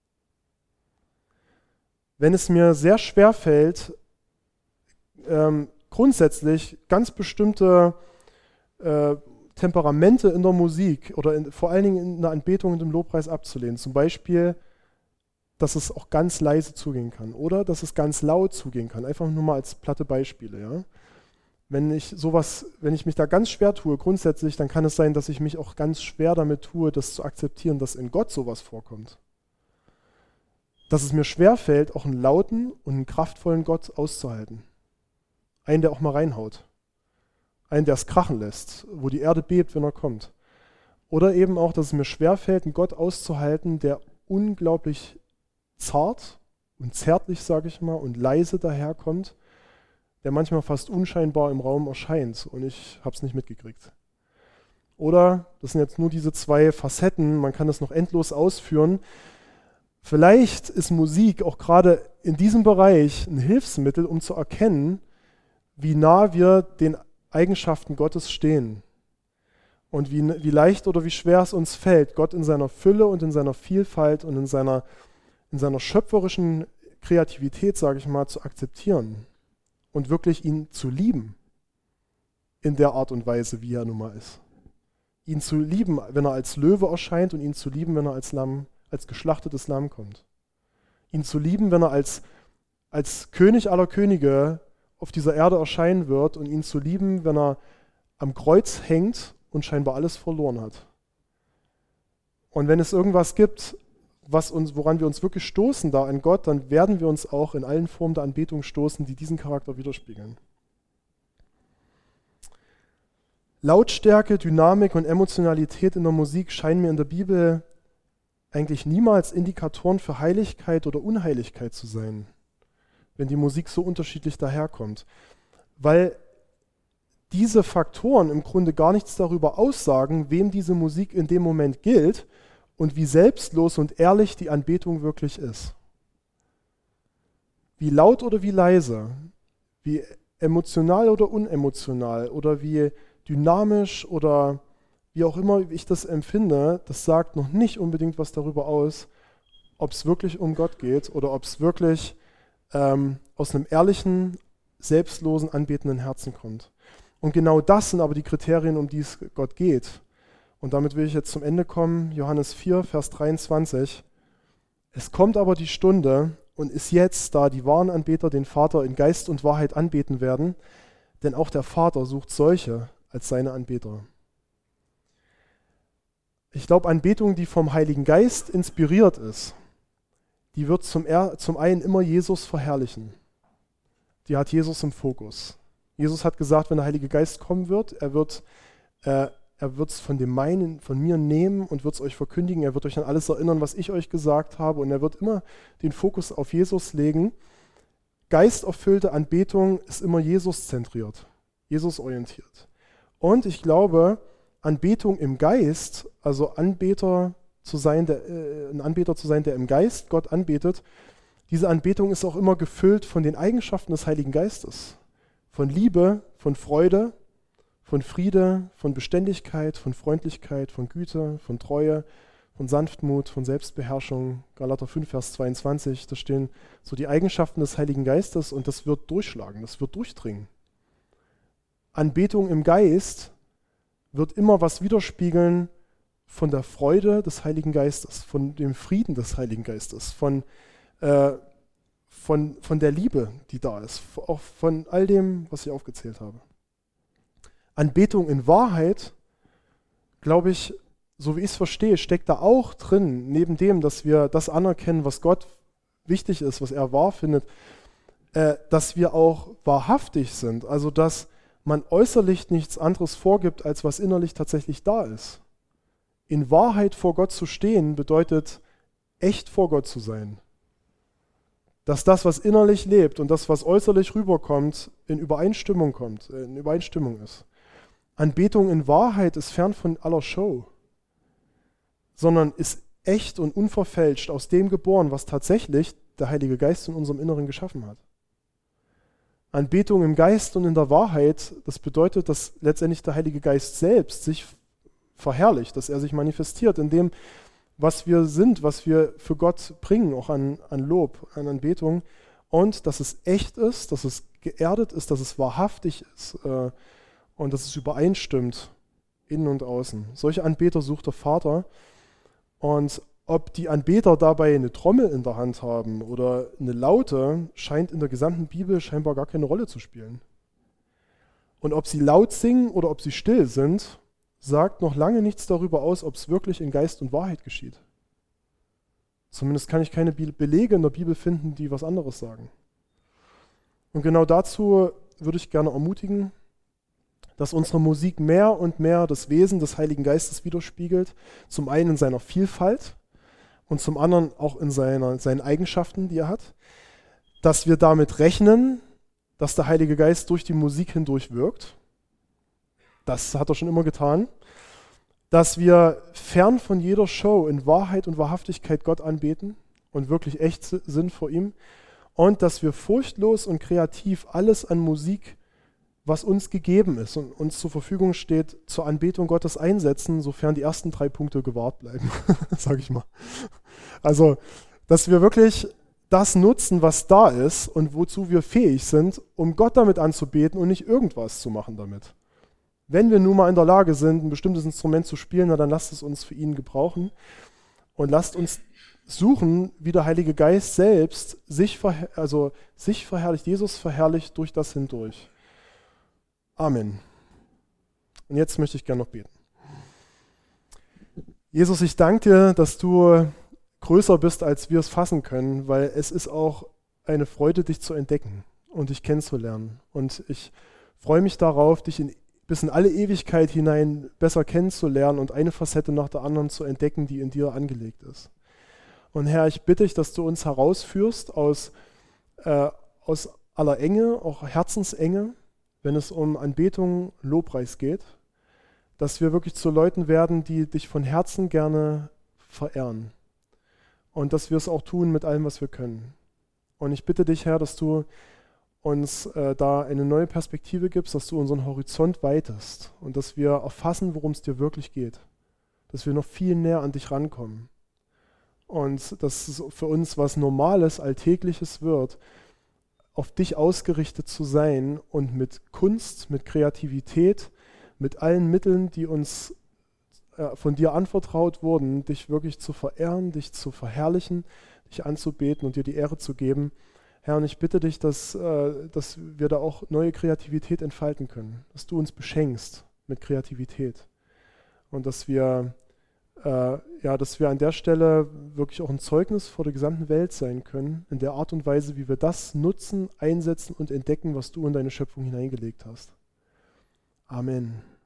[SPEAKER 1] Wenn es mir sehr schwer fällt, ähm, grundsätzlich ganz bestimmte äh, Temperamente in der Musik oder in, vor allen Dingen in der Anbetung und im Lobpreis abzulehnen, zum Beispiel, dass es auch ganz leise zugehen kann oder dass es ganz laut zugehen kann, einfach nur mal als platte Beispiele. Ja? Wenn ich sowas, wenn ich mich da ganz schwer tue, grundsätzlich, dann kann es sein, dass ich mich auch ganz schwer damit tue, das zu akzeptieren, dass in Gott sowas vorkommt. Dass es mir schwerfällt, auch einen lauten und einen kraftvollen Gott auszuhalten. Einen, der auch mal reinhaut. Einen, der es krachen lässt, wo die Erde bebt, wenn er kommt. Oder eben auch, dass es mir schwerfällt, einen Gott auszuhalten, der unglaublich zart und zärtlich, sage ich mal, und leise daherkommt, der manchmal fast unscheinbar im Raum erscheint und ich habe es nicht mitgekriegt. Oder, das sind jetzt nur diese zwei Facetten, man kann das noch endlos ausführen. Vielleicht ist Musik auch gerade in diesem Bereich ein Hilfsmittel, um zu erkennen, wie nah wir den Eigenschaften Gottes stehen und wie, wie leicht oder wie schwer es uns fällt, Gott in seiner Fülle und in seiner Vielfalt und in seiner, in seiner schöpferischen Kreativität, sage ich mal, zu akzeptieren und wirklich ihn zu lieben in der Art und Weise, wie er nun mal ist. Ihn zu lieben, wenn er als Löwe erscheint und ihn zu lieben, wenn er als Lamm als geschlachtetes Lamm kommt. Ihn zu lieben, wenn er als, als König aller Könige auf dieser Erde erscheinen wird und ihn zu lieben, wenn er am Kreuz hängt und scheinbar alles verloren hat. Und wenn es irgendwas gibt, was uns, woran wir uns wirklich stoßen da an Gott, dann werden wir uns auch in allen Formen der Anbetung stoßen, die diesen Charakter widerspiegeln. Lautstärke, Dynamik und Emotionalität in der Musik scheinen mir in der Bibel eigentlich niemals Indikatoren für Heiligkeit oder Unheiligkeit zu sein, wenn die Musik so unterschiedlich daherkommt. Weil diese Faktoren im Grunde gar nichts darüber aussagen, wem diese Musik in dem Moment gilt und wie selbstlos und ehrlich die Anbetung wirklich ist. Wie laut oder wie leise, wie emotional oder unemotional oder wie dynamisch oder wie auch immer ich das empfinde, das sagt noch nicht unbedingt was darüber aus, ob es wirklich um Gott geht oder ob es wirklich ähm, aus einem ehrlichen, selbstlosen, anbetenden Herzen kommt. Und genau das sind aber die Kriterien, um die es Gott geht. Und damit will ich jetzt zum Ende kommen. Johannes vier, Vers dreiundzwanzig. Es kommt aber die Stunde und ist jetzt, da die wahren Anbeter den Vater in Geist und Wahrheit anbeten werden, denn auch der Vater sucht solche als seine Anbeter. Ich glaube, Anbetung, die vom Heiligen Geist inspiriert ist, die wird zum, er, zum einen immer Jesus verherrlichen. Die hat Jesus im Fokus. Jesus hat gesagt, wenn der Heilige Geist kommen wird, er wird äh, er wird es von dem meinen, von mir nehmen und wird es euch verkündigen. Er wird euch an alles erinnern, was ich euch gesagt habe. Und er wird immer den Fokus auf Jesus legen. Geisterfüllte Anbetung ist immer Jesus-zentriert, Jesus-orientiert. Und ich glaube, Anbetung im Geist, also Anbeter zu sein, der, äh, ein Anbeter zu sein, der im Geist Gott anbetet, diese Anbetung ist auch immer gefüllt von den Eigenschaften des Heiligen Geistes. Von Liebe, von Freude, von Friede, von Beständigkeit, von Freundlichkeit, von Güte, von Treue, von Sanftmut, von Selbstbeherrschung. Galater fünf, Vers zweiundzwanzig, da stehen so die Eigenschaften des Heiligen Geistes und das wird durchschlagen, das wird durchdringen. Anbetung im Geist wird immer was widerspiegeln von der Freude des Heiligen Geistes, von dem Frieden des Heiligen Geistes, von, äh, von, von der Liebe, die da ist, auch von all dem, was ich aufgezählt habe. Anbetung in Wahrheit, glaube ich, so wie ich es verstehe, steckt da auch drin, neben dem, dass wir das anerkennen, was Gott wichtig ist, was er wahr findet, äh, dass wir auch wahrhaftig sind, also dass man äußerlich nichts anderes vorgibt, als was innerlich tatsächlich da ist. In Wahrheit vor Gott zu stehen, bedeutet, echt vor Gott zu sein. Dass das, was innerlich lebt und das, was äußerlich rüberkommt, in Übereinstimmung kommt, in Übereinstimmung ist. Anbetung in Wahrheit ist fern von aller Show, sondern ist echt und unverfälscht aus dem geboren, was tatsächlich der Heilige Geist in unserem Inneren geschaffen hat. Anbetung im Geist und in der Wahrheit, das bedeutet, dass letztendlich der Heilige Geist selbst sich verherrlicht, dass er sich manifestiert in dem, was wir sind, was wir für Gott bringen, auch an, an Lob, an Anbetung, und dass es echt ist, dass es geerdet ist, dass es wahrhaftig ist äh, und dass es übereinstimmt, innen und außen. Solche Anbeter sucht der Vater, und ob die Anbeter dabei eine Trommel in der Hand haben oder eine Laute, scheint in der gesamten Bibel scheinbar gar keine Rolle zu spielen. Und ob sie laut singen oder ob sie still sind, sagt noch lange nichts darüber aus, ob es wirklich in Geist und Wahrheit geschieht. Zumindest kann ich keine Belege in der Bibel finden, die was anderes sagen. Und genau dazu würde ich gerne ermutigen, dass unsere Musik mehr und mehr das Wesen des Heiligen Geistes widerspiegelt, zum einen in seiner Vielfalt und zum anderen auch in seiner, seinen Eigenschaften, die er hat, dass wir damit rechnen, dass der Heilige Geist durch die Musik hindurch wirkt. Das hat er schon immer getan. Dass wir fern von jeder Show in Wahrheit und Wahrhaftigkeit Gott anbeten und wirklich echt sind vor ihm. Und dass wir furchtlos und kreativ alles an Musik, was uns gegeben ist und uns zur Verfügung steht, zur Anbetung Gottes einsetzen, sofern die ersten drei Punkte gewahrt bleiben, sage ich mal. Also, dass wir wirklich das nutzen, was da ist und wozu wir fähig sind, um Gott damit anzubeten und nicht irgendwas zu machen damit. Wenn wir nun mal in der Lage sind, ein bestimmtes Instrument zu spielen, na, dann lasst es uns für ihn gebrauchen und lasst uns suchen, wie der Heilige Geist selbst sich, verher- also sich verherrlicht, Jesus verherrlicht durch das hindurch. Amen. Und jetzt möchte ich gerne noch beten. Jesus, ich danke dir, dass du größer bist, als wir es fassen können, weil es ist auch eine Freude, dich zu entdecken und dich kennenzulernen. Und ich freue mich darauf, dich in, bis in alle Ewigkeit hinein besser kennenzulernen und eine Facette nach der anderen zu entdecken, die in dir angelegt ist. Und Herr, ich bitte dich, dass du uns herausführst aus, äh, aus aller Enge, auch Herzensenge, wenn es um Anbetung, Lobpreis geht, dass wir wirklich zu Leuten werden, die dich von Herzen gerne verehren. Und dass wir es auch tun mit allem, was wir können. Und ich bitte dich, Herr, dass du uns äh, da eine neue Perspektive gibst, dass du unseren Horizont weitest und dass wir erfassen, worum es dir wirklich geht. Dass wir noch viel näher an dich rankommen. Und dass es für uns was Normales, Alltägliches wird, auf dich ausgerichtet zu sein und mit Kunst, mit Kreativität, mit allen Mitteln, die uns äh, von dir anvertraut wurden, dich wirklich zu verehren, dich zu verherrlichen, dich anzubeten und dir die Ehre zu geben. Herr, und ich bitte dich, dass, äh, dass wir da auch neue Kreativität entfalten können, dass du uns beschenkst mit Kreativität und dass wir, äh, ja, dass wir an der Stelle wirklich auch ein Zeugnis vor der gesamten Welt sein können, in der Art und Weise, wie wir das nutzen, einsetzen und entdecken, was du in deine Schöpfung hineingelegt hast. Amen.